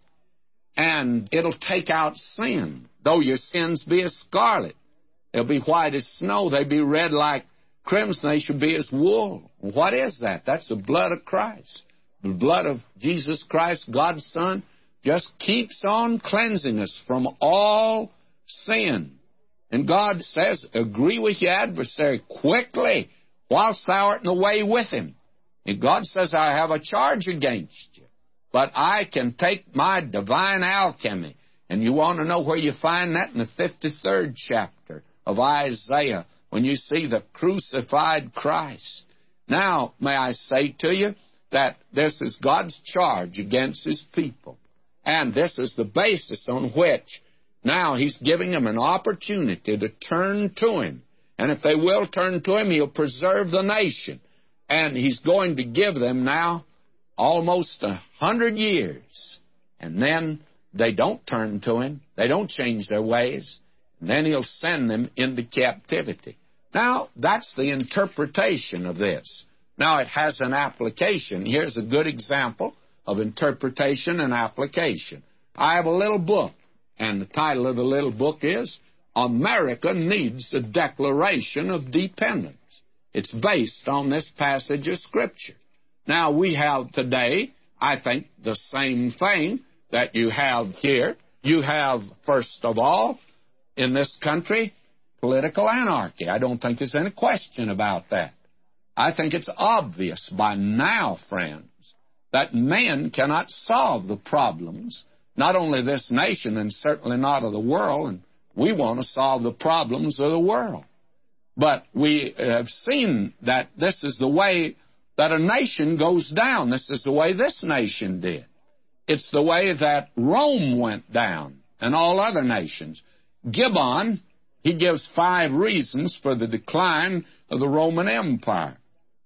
And it'll take out sin. Though your sins be as scarlet, they'll be white as snow. They'll be red like crimson, they should be as wool. What is that? That's the blood of Christ. The blood of Jesus Christ, God's Son, just keeps on cleansing us from all sin. And God says, agree with your adversary quickly whilst thou art in the way with him. And God says, I have a charge against you, but I can take my divine alchemy. And you want to know where you find that? In the fifty-third chapter of Isaiah, when you see the crucified Christ. Now, may I say to you that this is God's charge against his people. And this is the basis on which now he's giving them an opportunity to turn to him. And if they will turn to him, he'll preserve the nation. And he's going to give them now almost a hundred years. And then they don't turn to him. They don't change their ways. And then he'll send them into captivity. Now, that's the interpretation of this. Now, it has an application. Here's a good example of interpretation and application. I have a little book, and the title of the little book is America Needs a Declaration of Dependence. It's based on this passage of Scripture. Now, we have today, I think, the same thing that you have here. You have, first of all, in this country, political anarchy. I don't think there's any question about that. I think it's obvious by now, friends, that men cannot solve the problems, not only this nation and certainly not of the world, and we want to solve the problems of the world. But we have seen that this is the way that a nation goes down. This is the way this nation did. It's the way that Rome went down and all other nations. Gibbon, he gives five reasons for the decline of the Roman Empire.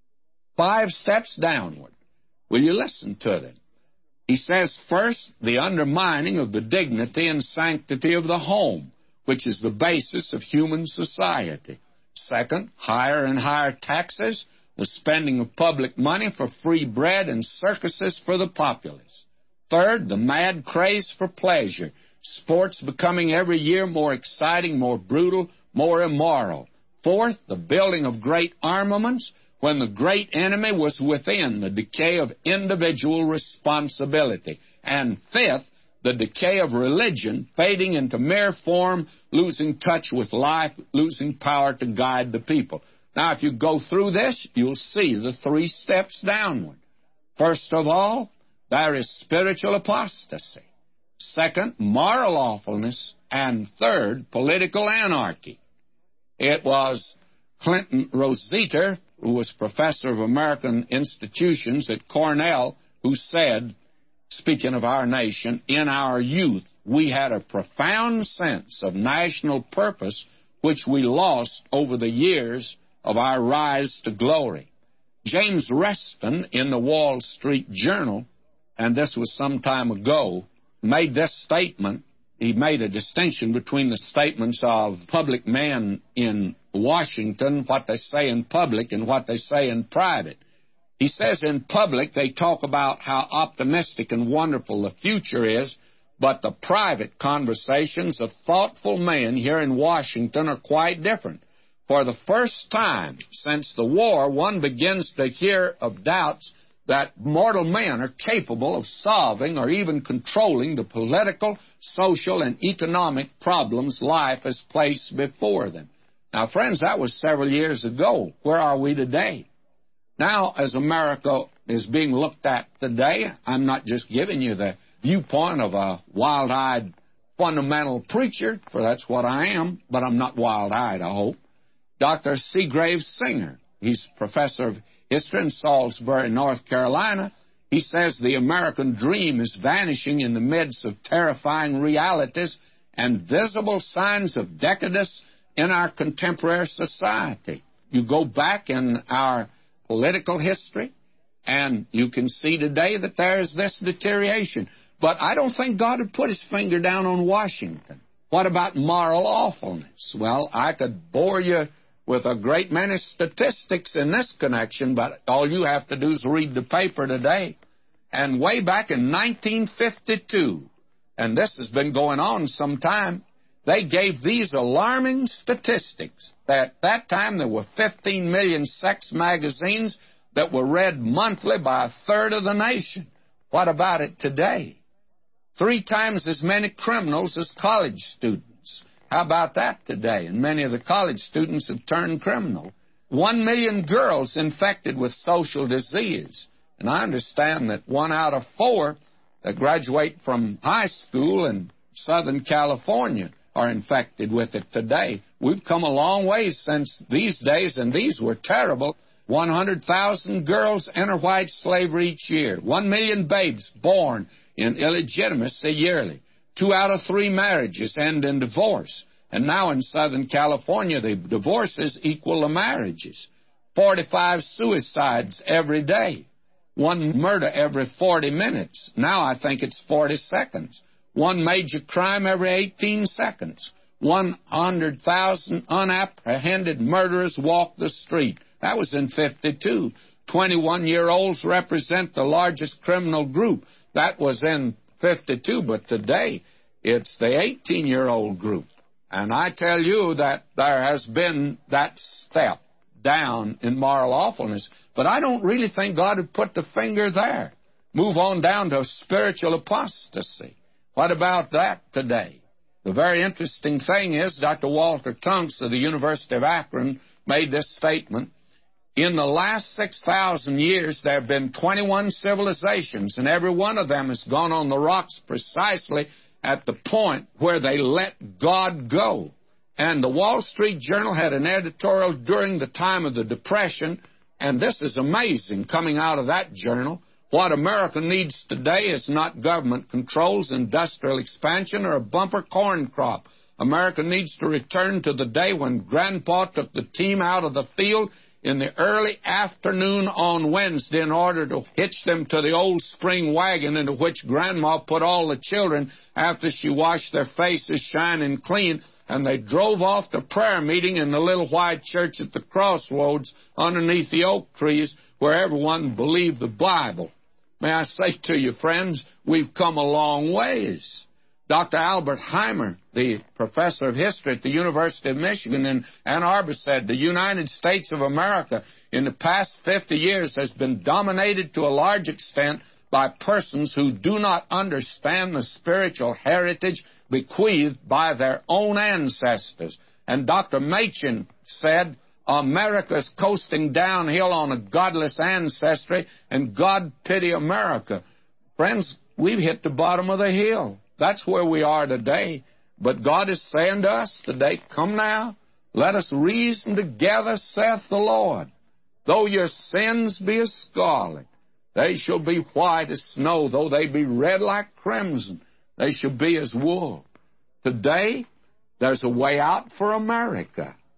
Five steps downward. Will you listen to them? He says, first, the undermining of the dignity and sanctity of the home, which is the basis of human society. Second, higher and higher taxes, the spending of public money for free bread and circuses for the populace. Third, the mad craze for pleasure, sports becoming every year more exciting, more brutal, more immoral. Fourth, the building of great armaments when the great enemy was within, the decay of individual responsibility. And fifth, the decay of religion, fading into mere form, losing touch with life, losing power to guide the people. Now, if you go through this, you'll see the three steps downward. First of all, there is spiritual apostasy. Second, moral awfulness. And third, political anarchy. It was Clinton Rosita, who was professor of American institutions at Cornell, who said, speaking of our nation, in our youth, we had a profound sense of national purpose which we lost over the years of our rise to glory. James Reston in the Wall Street Journal, and this was some time ago, made this statement. He made a distinction between the statements of public men in Washington, what they say in public and what they say in private. He says in public they talk about how optimistic and wonderful the future is, but the private conversations of thoughtful men here in Washington are quite different. For the first time since the war, one begins to hear of doubts that mortal men are capable of solving or even controlling the political, social, and economic problems life has placed before them. Now, friends, that was several years ago. Where are we today? Now, as America is being looked at today, I'm not just giving you the viewpoint of a wild-eyed fundamental preacher, for that's what I am, but I'm not wild-eyed, I hope. Doctor Seagrave Singer, he's professor of history in Salisbury, North Carolina. He says the American dream is vanishing in the midst of terrifying realities and visible signs of decadence in our contemporary society. You go back in our political history, and you can see today that there is this deterioration. But I don't think God would put his finger down on Washington. What about moral awfulness? Well, I could bore you with a great many statistics in this connection, but all you have to do is read the paper today. And way back in nineteen fifty-two, and this has been going on some time, they gave these alarming statistics. That at that time there were fifteen million sex magazines that were read monthly by a third of the nation. What about it today? Three times as many criminals as college students. How about that today? And many of the college students have turned criminal. One million girls infected with social disease. And I understand that one out of four that graduate from high school in Southern California are infected with it today. We've come a long way since these days, and these were terrible. one hundred thousand girls enter white slavery each year. One million babes born in illegitimacy yearly. Two out of three marriages end in divorce. And now in Southern California, the divorces equal the marriages. forty-five suicides every day. One murder every forty minutes. Now I think it's forty seconds. One major crime every eighteen seconds. one hundred thousand unapprehended murderers walk the street. That was in fifty-two. twenty-one-year-olds represent the largest criminal group. That was in fifty-two, but today it's the eighteen-year-old group. And I tell you that there has been that step down in moral awfulness, but I don't really think God would put the finger there. Move on down to spiritual apostasy. What about that today? The very interesting thing is Doctor Walter Tunks of the University of Akron made this statement. In the last six thousand years, there have been twenty-one civilizations, and every one of them has gone on the rocks precisely at the point where they let God go. And the Wall Street Journal had an editorial during the time of the Depression, and this is amazing coming out of that journal. What America needs today is not government controls, industrial expansion, or a bumper corn crop. America needs to return to the day when Grandpa took the team out of the field in the early afternoon on Wednesday in order to hitch them to the old spring wagon into which Grandma put all the children after she washed their faces shining clean, and they drove off to prayer meeting in the little white church at the crossroads underneath the oak trees where everyone believed the Bible. May I say to you, friends, we've come a long ways. Doctor Albert Heimer, the professor of history at the University of Michigan in Ann Arbor, said the United States of America in the past fifty years has been dominated to a large extent by persons who do not understand the spiritual heritage bequeathed by their own ancestors. And Doctor Machen said, America's coasting downhill on a godless ancestry, and God pity America. Friends, we've hit the bottom of the hill. That's where we are today. But God is saying to us today, come now, let us reason together, saith the Lord. Though your sins be as scarlet, they shall be white as snow. Though they be red like crimson, they shall be as wool. Today, there's a way out for America.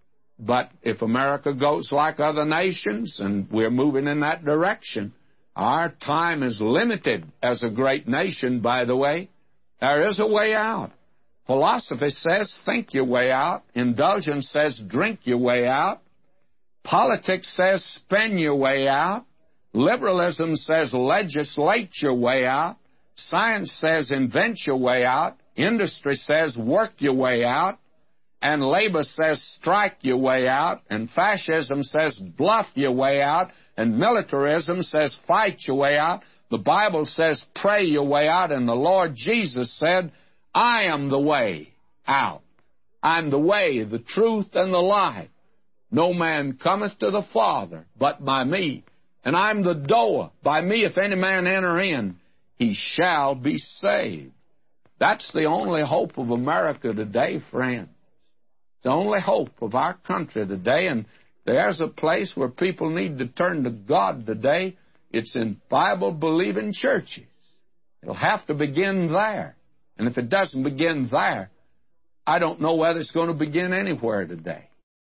But if America goes like other nations, and we're moving in that direction, our time is limited as a great nation, by the way. There is a way out. Philosophy says, think your way out. Indulgence says, drink your way out. Politics says, spend your way out. Liberalism says, legislate your way out. Science says, invent your way out. Industry says, work your way out. And labor says, strike your way out. And fascism says, bluff your way out. And militarism says, fight your way out. The Bible says, pray your way out. And the Lord Jesus said, I am the way out. I'm the way, the truth, and the life. No man cometh to the Father but by me. And I'm the door. By me, if any man enter in, he shall be saved. That's the only hope of America today, friends. It's the only hope of our country today, and there's a place where people need to turn to God today. It's in Bible-believing churches. It'll have to begin there. And if it doesn't begin there, I don't know whether it's going to begin anywhere today.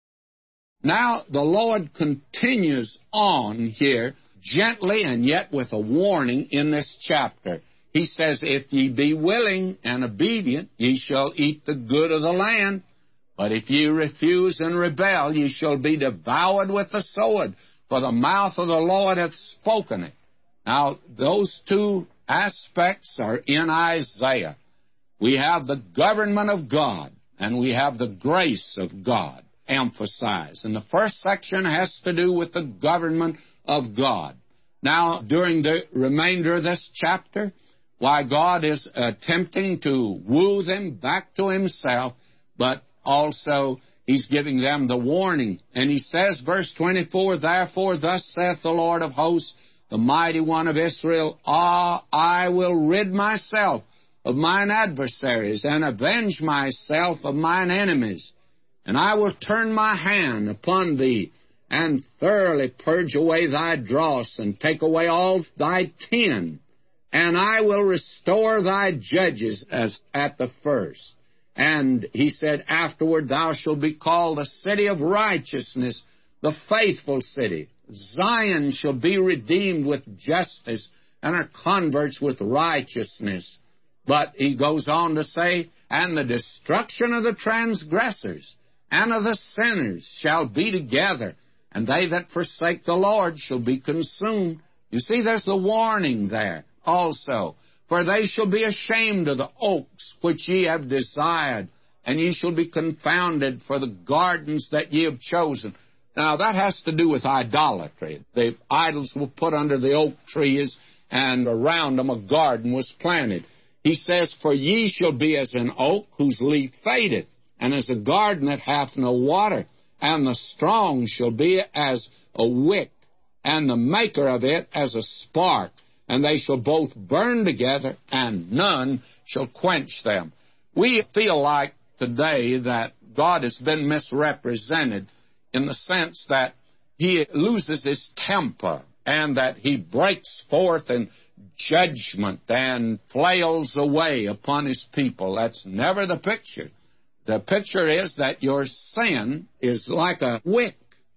Now, the Lord continues on here, gently and yet with a warning in this chapter. He says, if ye be willing and obedient, ye shall eat the good of the land. But if ye refuse and rebel, ye shall be devoured with the sword, for the mouth of the Lord hath spoken it. Now, those two aspects are in Isaiah. We have the government of God, and we have the grace of God emphasized. And the first section has to do with the government of God. Now, during the remainder of this chapter, why God is attempting to woo them back to himself, but also he's giving them the warning. And he says, verse twenty-four, therefore thus saith the Lord of hosts, the mighty one of Israel, ah, I will rid myself of mine adversaries, and avenge myself of mine enemies. And I will turn my hand upon thee, and thoroughly purge away thy dross, and take away all thy tin. And I will restore thy judges as at the first. And he said, afterward thou shalt be called the city of righteousness, the faithful city. Zion shall be redeemed with justice, and her converts with righteousness. But he goes on to say, and the destruction of the transgressors and of the sinners shall be together, and they that forsake the Lord shall be consumed. You see, there's the warning there also. For they shall be ashamed of the oaks which ye have desired, and ye shall be confounded for the gardens that ye have chosen. Now, that has to do with idolatry. The idols were put under the oak trees, and around them a garden was planted. He says, for ye shall be as an oak whose leaf fadeth, and as a garden that hath no water. And the strong shall be as a wick, and the maker of it as a spark. And they shall both burn together, and none shall quench them. We feel like today that God has been misrepresented in the sense that he loses his temper, and that he breaks forth in judgment and flails away upon his people. That's never the picture. The picture is that your sin is like a wick,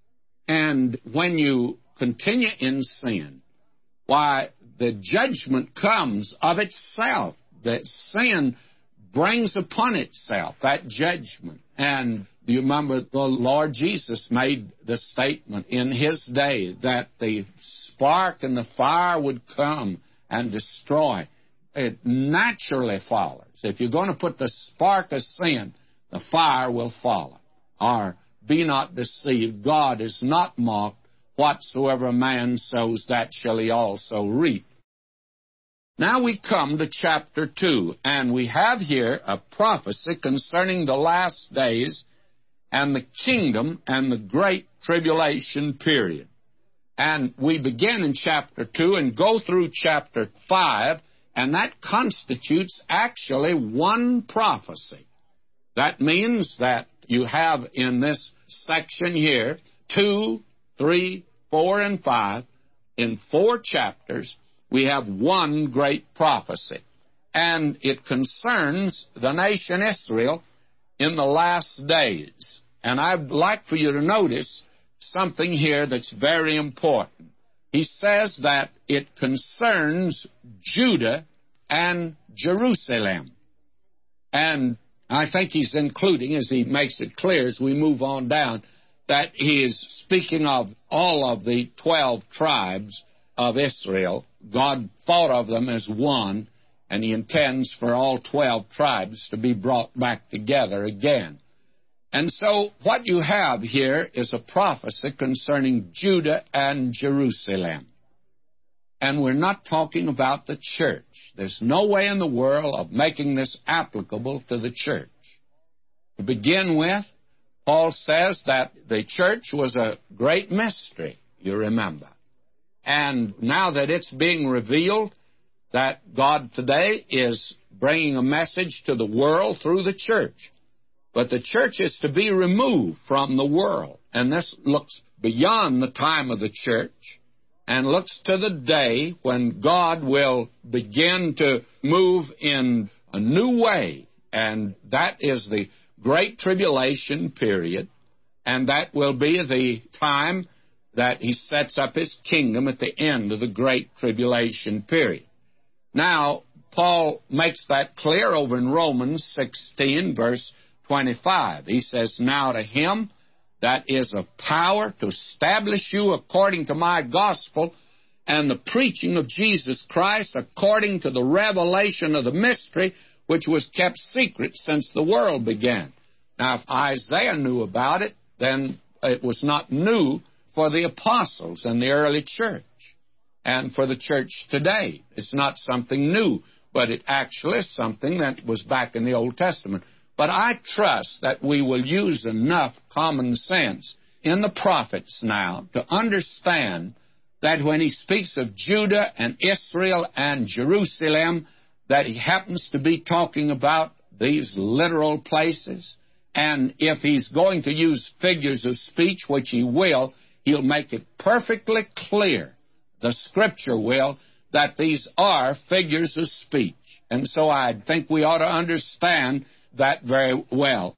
and when you continue in sin, why, the judgment comes of itself. That sin brings upon itself that judgment. And you remember the Lord Jesus made the statement in his day that the spark and the fire would come and destroy. It naturally follows. If you're going to put the spark of sin, the fire will follow. Or be not deceived, God is not mocked. Whatsoever a man sows, that shall he also reap. Now we come to chapter two, and we have here a prophecy concerning the last days and the kingdom and the great tribulation period. And we begin in chapter two and go through chapter five, and that constitutes actually one prophecy. That means that you have in this section here two, three, four, and five, in four chapters, we have one great prophecy. And it concerns the nation Israel in the last days. And I'd like for you to notice something here that's very important. He says that it concerns Judah and Jerusalem. And I think he's including, as he makes it clear as we move on down, that he is speaking of all of the twelve tribes of Israel. God thought of them as one, and he intends for all twelve tribes to be brought back together again. And so what you have here is a prophecy concerning Judah and Jerusalem. And we're not talking about the church. There's no way in the world of making this applicable to the church. To begin with, Paul says that the church was a great mystery, you remember. And now that it's being revealed, that God today is bringing a message to the world through the church. But the church is to be removed from the world. And this looks beyond the time of the church and looks to the day when God will begin to move in a new way. And that is the Great Tribulation period. And that will be the time that he sets up his kingdom at the end of the Great Tribulation period. Now, Paul makes that clear over in Romans sixteen, verse twenty-five. He says, "Now to him that is of power to establish you according to my gospel and the preaching of Jesus Christ according to the revelation of the mystery which was kept secret since the world began." Now, if Isaiah knew about it, then it was not new for the apostles and the early church and for the church today. It's not something new, but it actually is something that was back in the Old Testament. But I trust that we will use enough common sense in the prophets now to understand that when he speaks of Judah and Israel and Jerusalem, that he happens to be talking about these literal places. And if he's going to use figures of speech, which he will, he'll make it perfectly clear, the Scripture will, that these are figures of speech. And so I think we ought to understand that very well.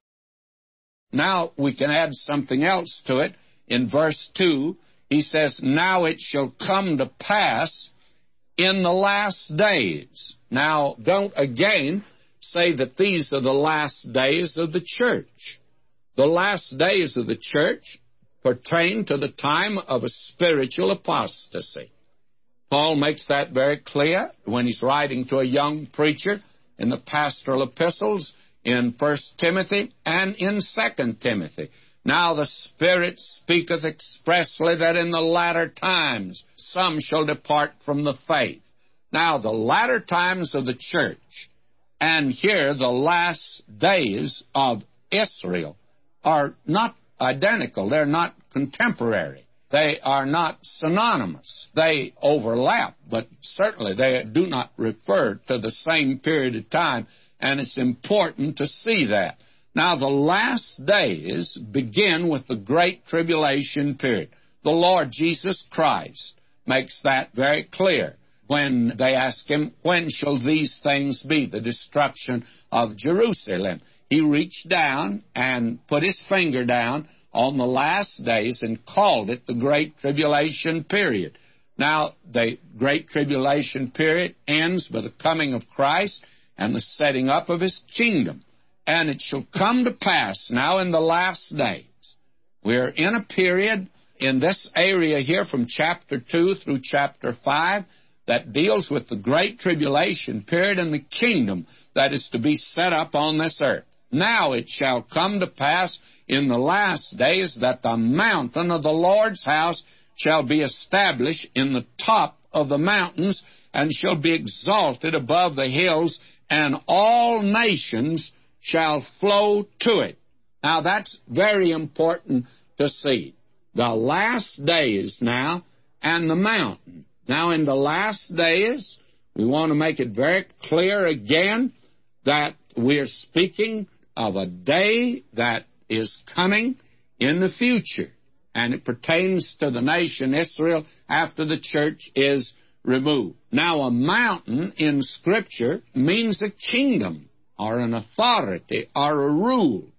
Now we can add something else to it. In verse two, he says, "Now it shall come to pass in the last days." Now, don't again say that these are the last days of the church. The last days of the church pertain to the time of a spiritual apostasy. Paul makes that very clear when he's writing to a young preacher in the pastoral epistles in First Timothy and in Second Timothy. "Now the Spirit speaketh expressly that in the latter times some shall depart from the faith." Now, the latter times of the church, and here the last days of Israel, are not identical. They're not contemporary. They are not synonymous. They overlap, but certainly they do not refer to the same period of time, and it's important to see that. Now, the last days begin with the Great Tribulation period. The Lord Jesus Christ makes that very clear when they ask him, "When shall these things be, the destruction of Jerusalem?" He reached down and put his finger down on the last days and called it the Great Tribulation period. Now, the Great Tribulation period ends by the coming of Christ and the setting up of his kingdom. And it shall come to pass now in the last days. We're in a period in this area here from chapter two through chapter five that deals with the Great Tribulation period and the kingdom that is to be set up on this earth. "Now it shall come to pass in the last days that the mountain of the Lord's house shall be established in the top of the mountains and shall be exalted above the hills, and all nations shall flow to it." Now that's very important to see. The last days now and the mountain. Now, in the last days, we want to make it very clear again that we're speaking of a day that is coming in the future, and it pertains to the nation Israel after the church is removed. Now, a mountain in Scripture means a kingdom or an authority or a rule.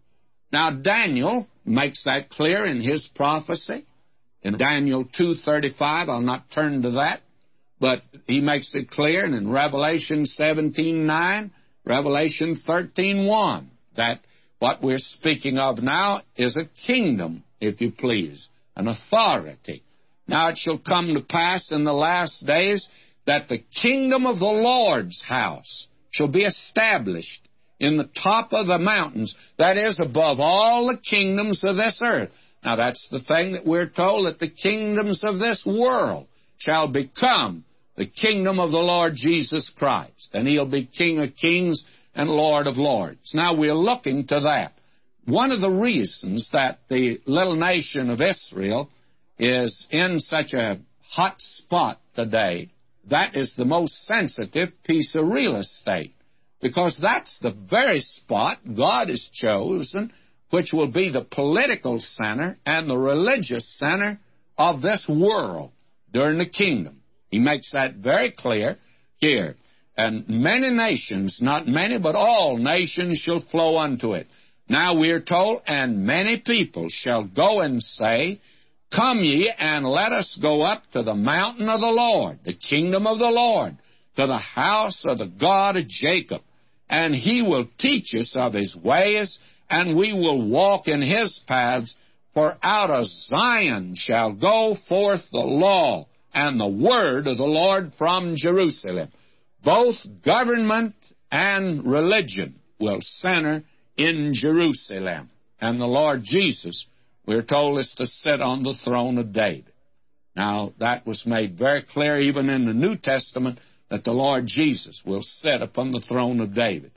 Now, Daniel makes that clear in his prophecy. In Daniel two thirty-five, I'll not turn to that, but he makes it clear, and in Revelation seventeen nine, Revelation thirteen one, that what we're speaking of now is a kingdom, if you please, an authority. Now it shall come to pass in the last days that the kingdom of the Lord's house shall be established in the top of the mountains, that is, above all the kingdoms of this earth. Now that's the thing that we're told, that the kingdoms of this world shall become the kingdom of the Lord Jesus Christ, and He'll be King of kings and Lord of lords. Now we're looking to that. One of the reasons that the little nation of Israel is in such a hot spot today, that is the most sensitive piece of real estate, because that's the very spot God has chosen, which will be the political center and the religious center of this world during the kingdom. He makes that very clear here. And many nations, not many, but all nations shall flow unto it. Now we are told, and many people shall go and say, Come ye, and let us go up to the mountain of the Lord, the kingdom of the Lord, to the house of the God of Jacob. And He will teach us of His ways, and we will walk in His paths. For out of Zion shall go forth the law and the word of the Lord from Jerusalem. Both government and religion will center in Jerusalem. And the Lord Jesus, we're told, is to sit on the throne of David. Now, that was made very clear even in the New Testament, that the Lord Jesus will sit upon the throne of David.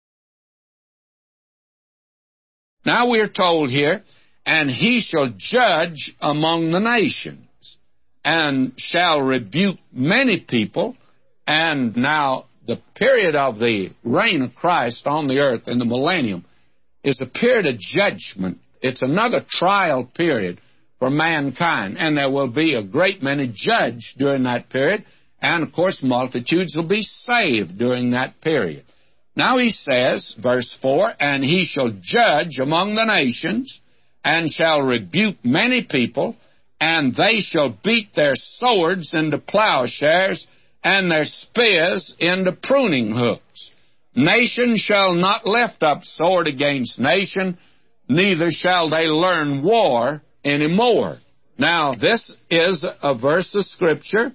Now we're told here, and He shall judge among the nations, and shall rebuke many people. And now the period of the reign of Christ on the earth in the millennium is a period of judgment. It's another trial period for mankind, and there will be a great many judged during that period, and of course multitudes will be saved during that period. Now he says, verse four, And He shall judge among the nations, and shall rebuke many people, and they shall beat their swords into plowshares, and their spears into pruning hooks. Nation shall not lift up sword against nation, neither shall they learn war any more. Now, this is a verse of Scripture,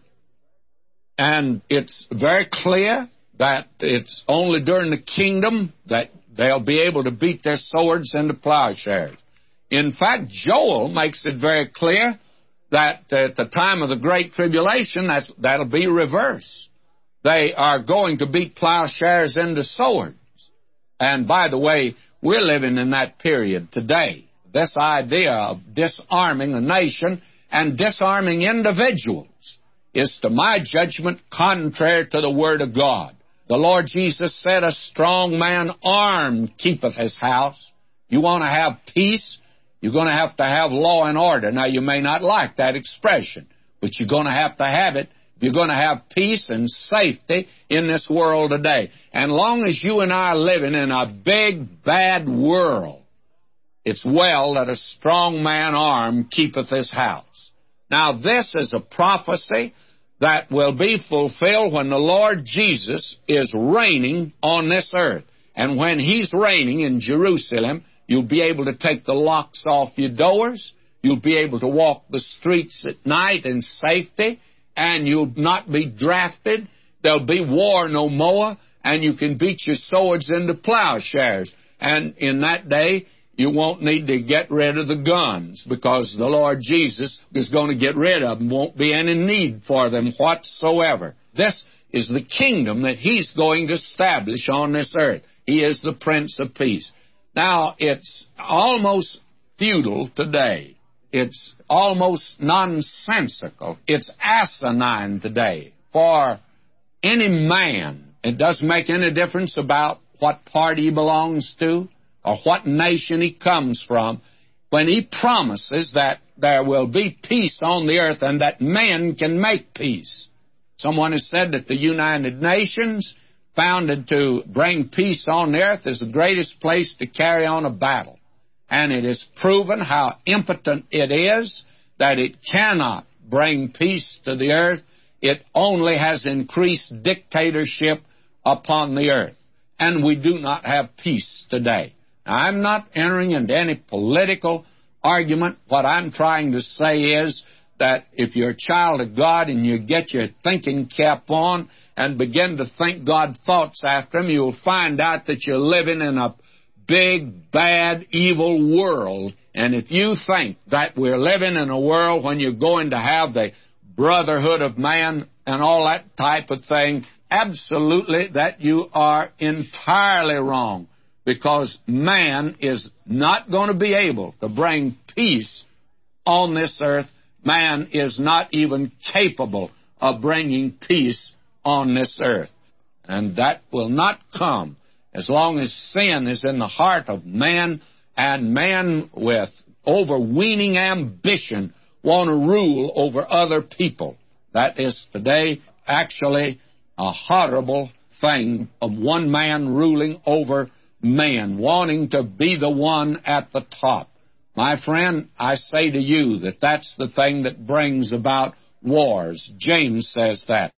and it's very clear that it's only during the kingdom that they'll be able to beat their swords into plowshares. In fact, Joel makes it very clear that at the time of the Great Tribulation, that, that'll be reversed. They are going to beat plowshares into swords. And by the way, we're living in that period today. This idea of disarming a nation and disarming individuals is, to my judgment, contrary to the Word of God. The Lord Jesus said, A strong man armed keepeth his house. You want to have peace? You're going to have to have law and order. Now, you may not like that expression, but you're going to have to have it. You're going to have peace and safety in this world today. And long as you and I are living in a big, bad world, it's well that a strong man armed keepeth his house. Now, this is a prophecy that will be fulfilled when the Lord Jesus is reigning on this earth. And when He's reigning in Jerusalem, you'll be able to take the locks off your doors. You'll be able to walk the streets at night in safety, and you'll not be drafted. There'll be war no more, and you can beat your swords into plowshares. And in that day, you won't need to get rid of the guns, because the Lord Jesus is going to get rid of them. Won't be any need for them whatsoever. This is the kingdom that He's going to establish on this earth. He is the Prince of Peace. Now, it's almost futile today. It's almost nonsensical. It's asinine today for any man. It doesn't make any difference about what party he belongs to or what nation he comes from, when he promises that there will be peace on the earth and that men can make peace. Someone has said that the United Nations, founded to bring peace on the earth, is the greatest place to carry on a battle. and it is proven how impotent it is, that it cannot bring peace to the earth. It only has increased dictatorship upon the earth, and we do not have peace today. Now, I'm not entering into any political argument. What I'm trying to say is that if you're a child of God and you get your thinking cap on and begin to think God thoughts after Him, you'll find out that you're living in a big, bad, evil world. And if you think that we're living in a world when you're going to have the brotherhood of man and all that type of thing, absolutely that you are entirely wrong, because man is not going to be able to bring peace on this earth. Man is not even capable of bringing peace on this earth. And that will not come as long as sin is in the heart of man, and man with overweening ambition want to rule over other people. That is today actually a horrible thing, of one man ruling over man, wanting to be the one at the top. My friend, I say to you that that's the thing that brings about wars. James says that.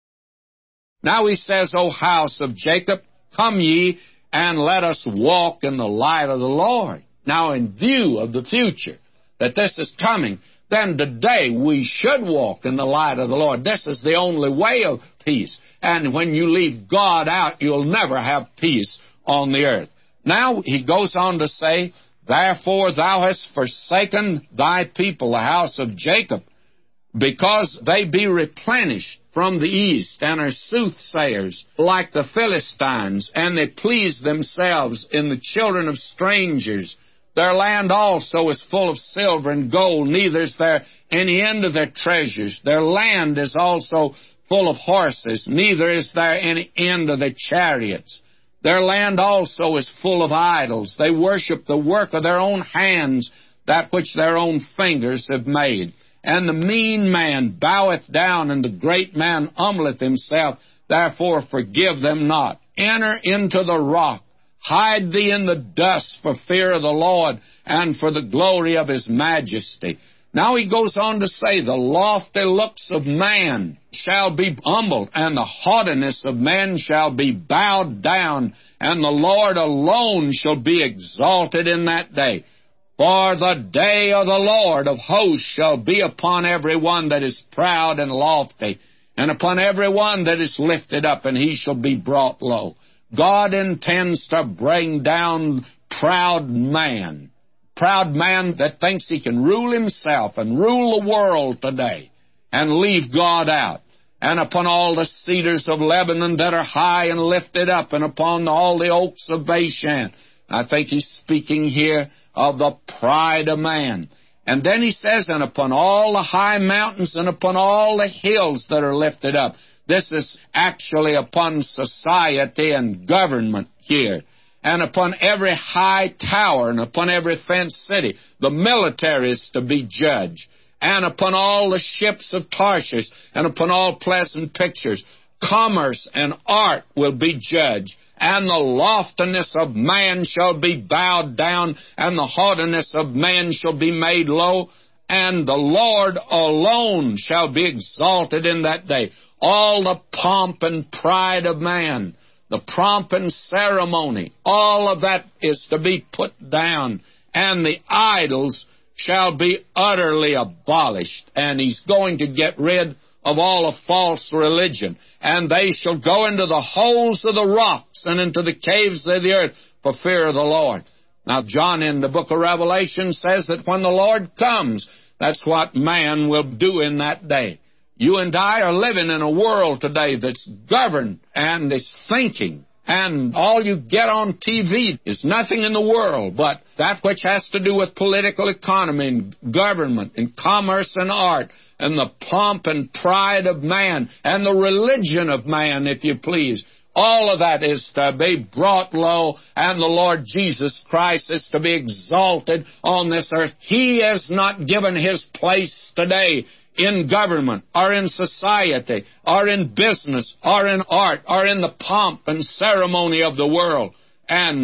Now he says, O house of Jacob, come ye, and let us walk in the light of the Lord. Now, in view of the future, that this is coming, then today we should walk in the light of the Lord. This is the only way of peace. And when you leave God out, you'll never have peace on the earth. Now, he goes on to say, Therefore thou hast forsaken thy people, the house of Jacob, because they be replenished from the east, and are soothsayers like the Philistines, and they please themselves in the children of strangers. Their land also is full of silver and gold, neither is there any end of their treasures. Their land is also full of horses, neither is there any end of their chariots. Their land also is full of idols. They worship the work of their own hands, that which their own fingers have made. And the mean man boweth down, and the great man humbleth himself. Therefore forgive them not. Enter into the rock. Hide thee in the dust for fear of the Lord, and for the glory of His majesty. Now he goes on to say, the lofty looks of man shall be humbled, and the haughtiness of men shall be bowed down, and the Lord alone shall be exalted in that day. For the day of the Lord of hosts shall be upon every one that is proud and lofty, and upon every one that is lifted up, and he shall be brought low. God intends to bring down proud man. Proud man that thinks he can rule himself and rule the world today and leave God out. And upon all the cedars of Lebanon that are high and lifted up, and upon all the oaks of Bashan. I think he's speaking here of the pride of man. And then he says, and upon all the high mountains and upon all the hills that are lifted up. This is actually upon society and government here. And upon every high tower and upon every fenced city, the military is to be judged. And upon all the ships of Tarshish, and upon all pleasant pictures, commerce and art will be judged. And the loftiness of man shall be bowed down, and the haughtiness of man shall be made low, and the Lord alone shall be exalted in that day. All the pomp and pride of man, the pomp and ceremony, all of that is to be put down, and the idols shall be utterly abolished. And he's going to get rid of all of false religion, and they shall go into the holes of the rocks and into the caves of the earth for fear of the Lord. Now, John in the book of Revelation says that when the Lord comes, that's what man will do in that day. You and I are living in a world today that's governed and is thinking, and all you get on T V is nothing in the world but that which has to do with political economy and government and commerce and art and the pomp and pride of man and the religion of man, if you please. All of that is to be brought low, and the Lord Jesus Christ is to be exalted on this earth. He has not given His place today in government, or in society, or in business, or in art, or in the pomp and ceremony of the world. And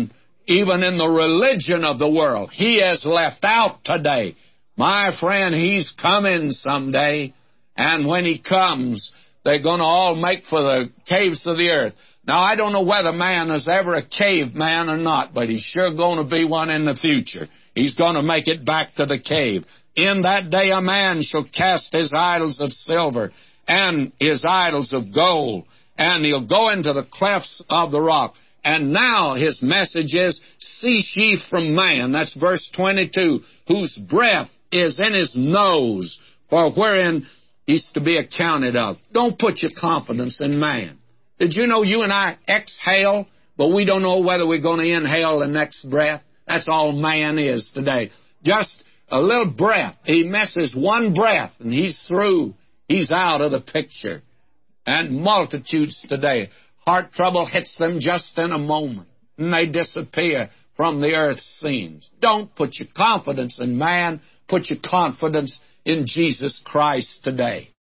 even in the religion of the world. He is left out today. My friend, He's coming someday, and when He comes, they're going to all make for the caves of the earth. Now, I don't know whether man is ever a caveman or not, but he's sure going to be one in the future. He's going to make it back to the cave. In that day a man shall cast his idols of silver and his idols of gold, and he'll go into the clefts of the rock. And now his message is, cease ye from man, that's verse twenty-two, whose breath is in his nose, for wherein he's to be accounted of. Don't put your confidence in man. Did you know you and I exhale, but we don't know whether we're going to inhale the next breath? That's all man is today. Just a little breath. He misses one breath, and he's through. He's out of the picture. And multitudes today, heart trouble hits them just in a moment, and they disappear from the earth's scenes. Don't put your confidence in man. Put your confidence in Jesus Christ today.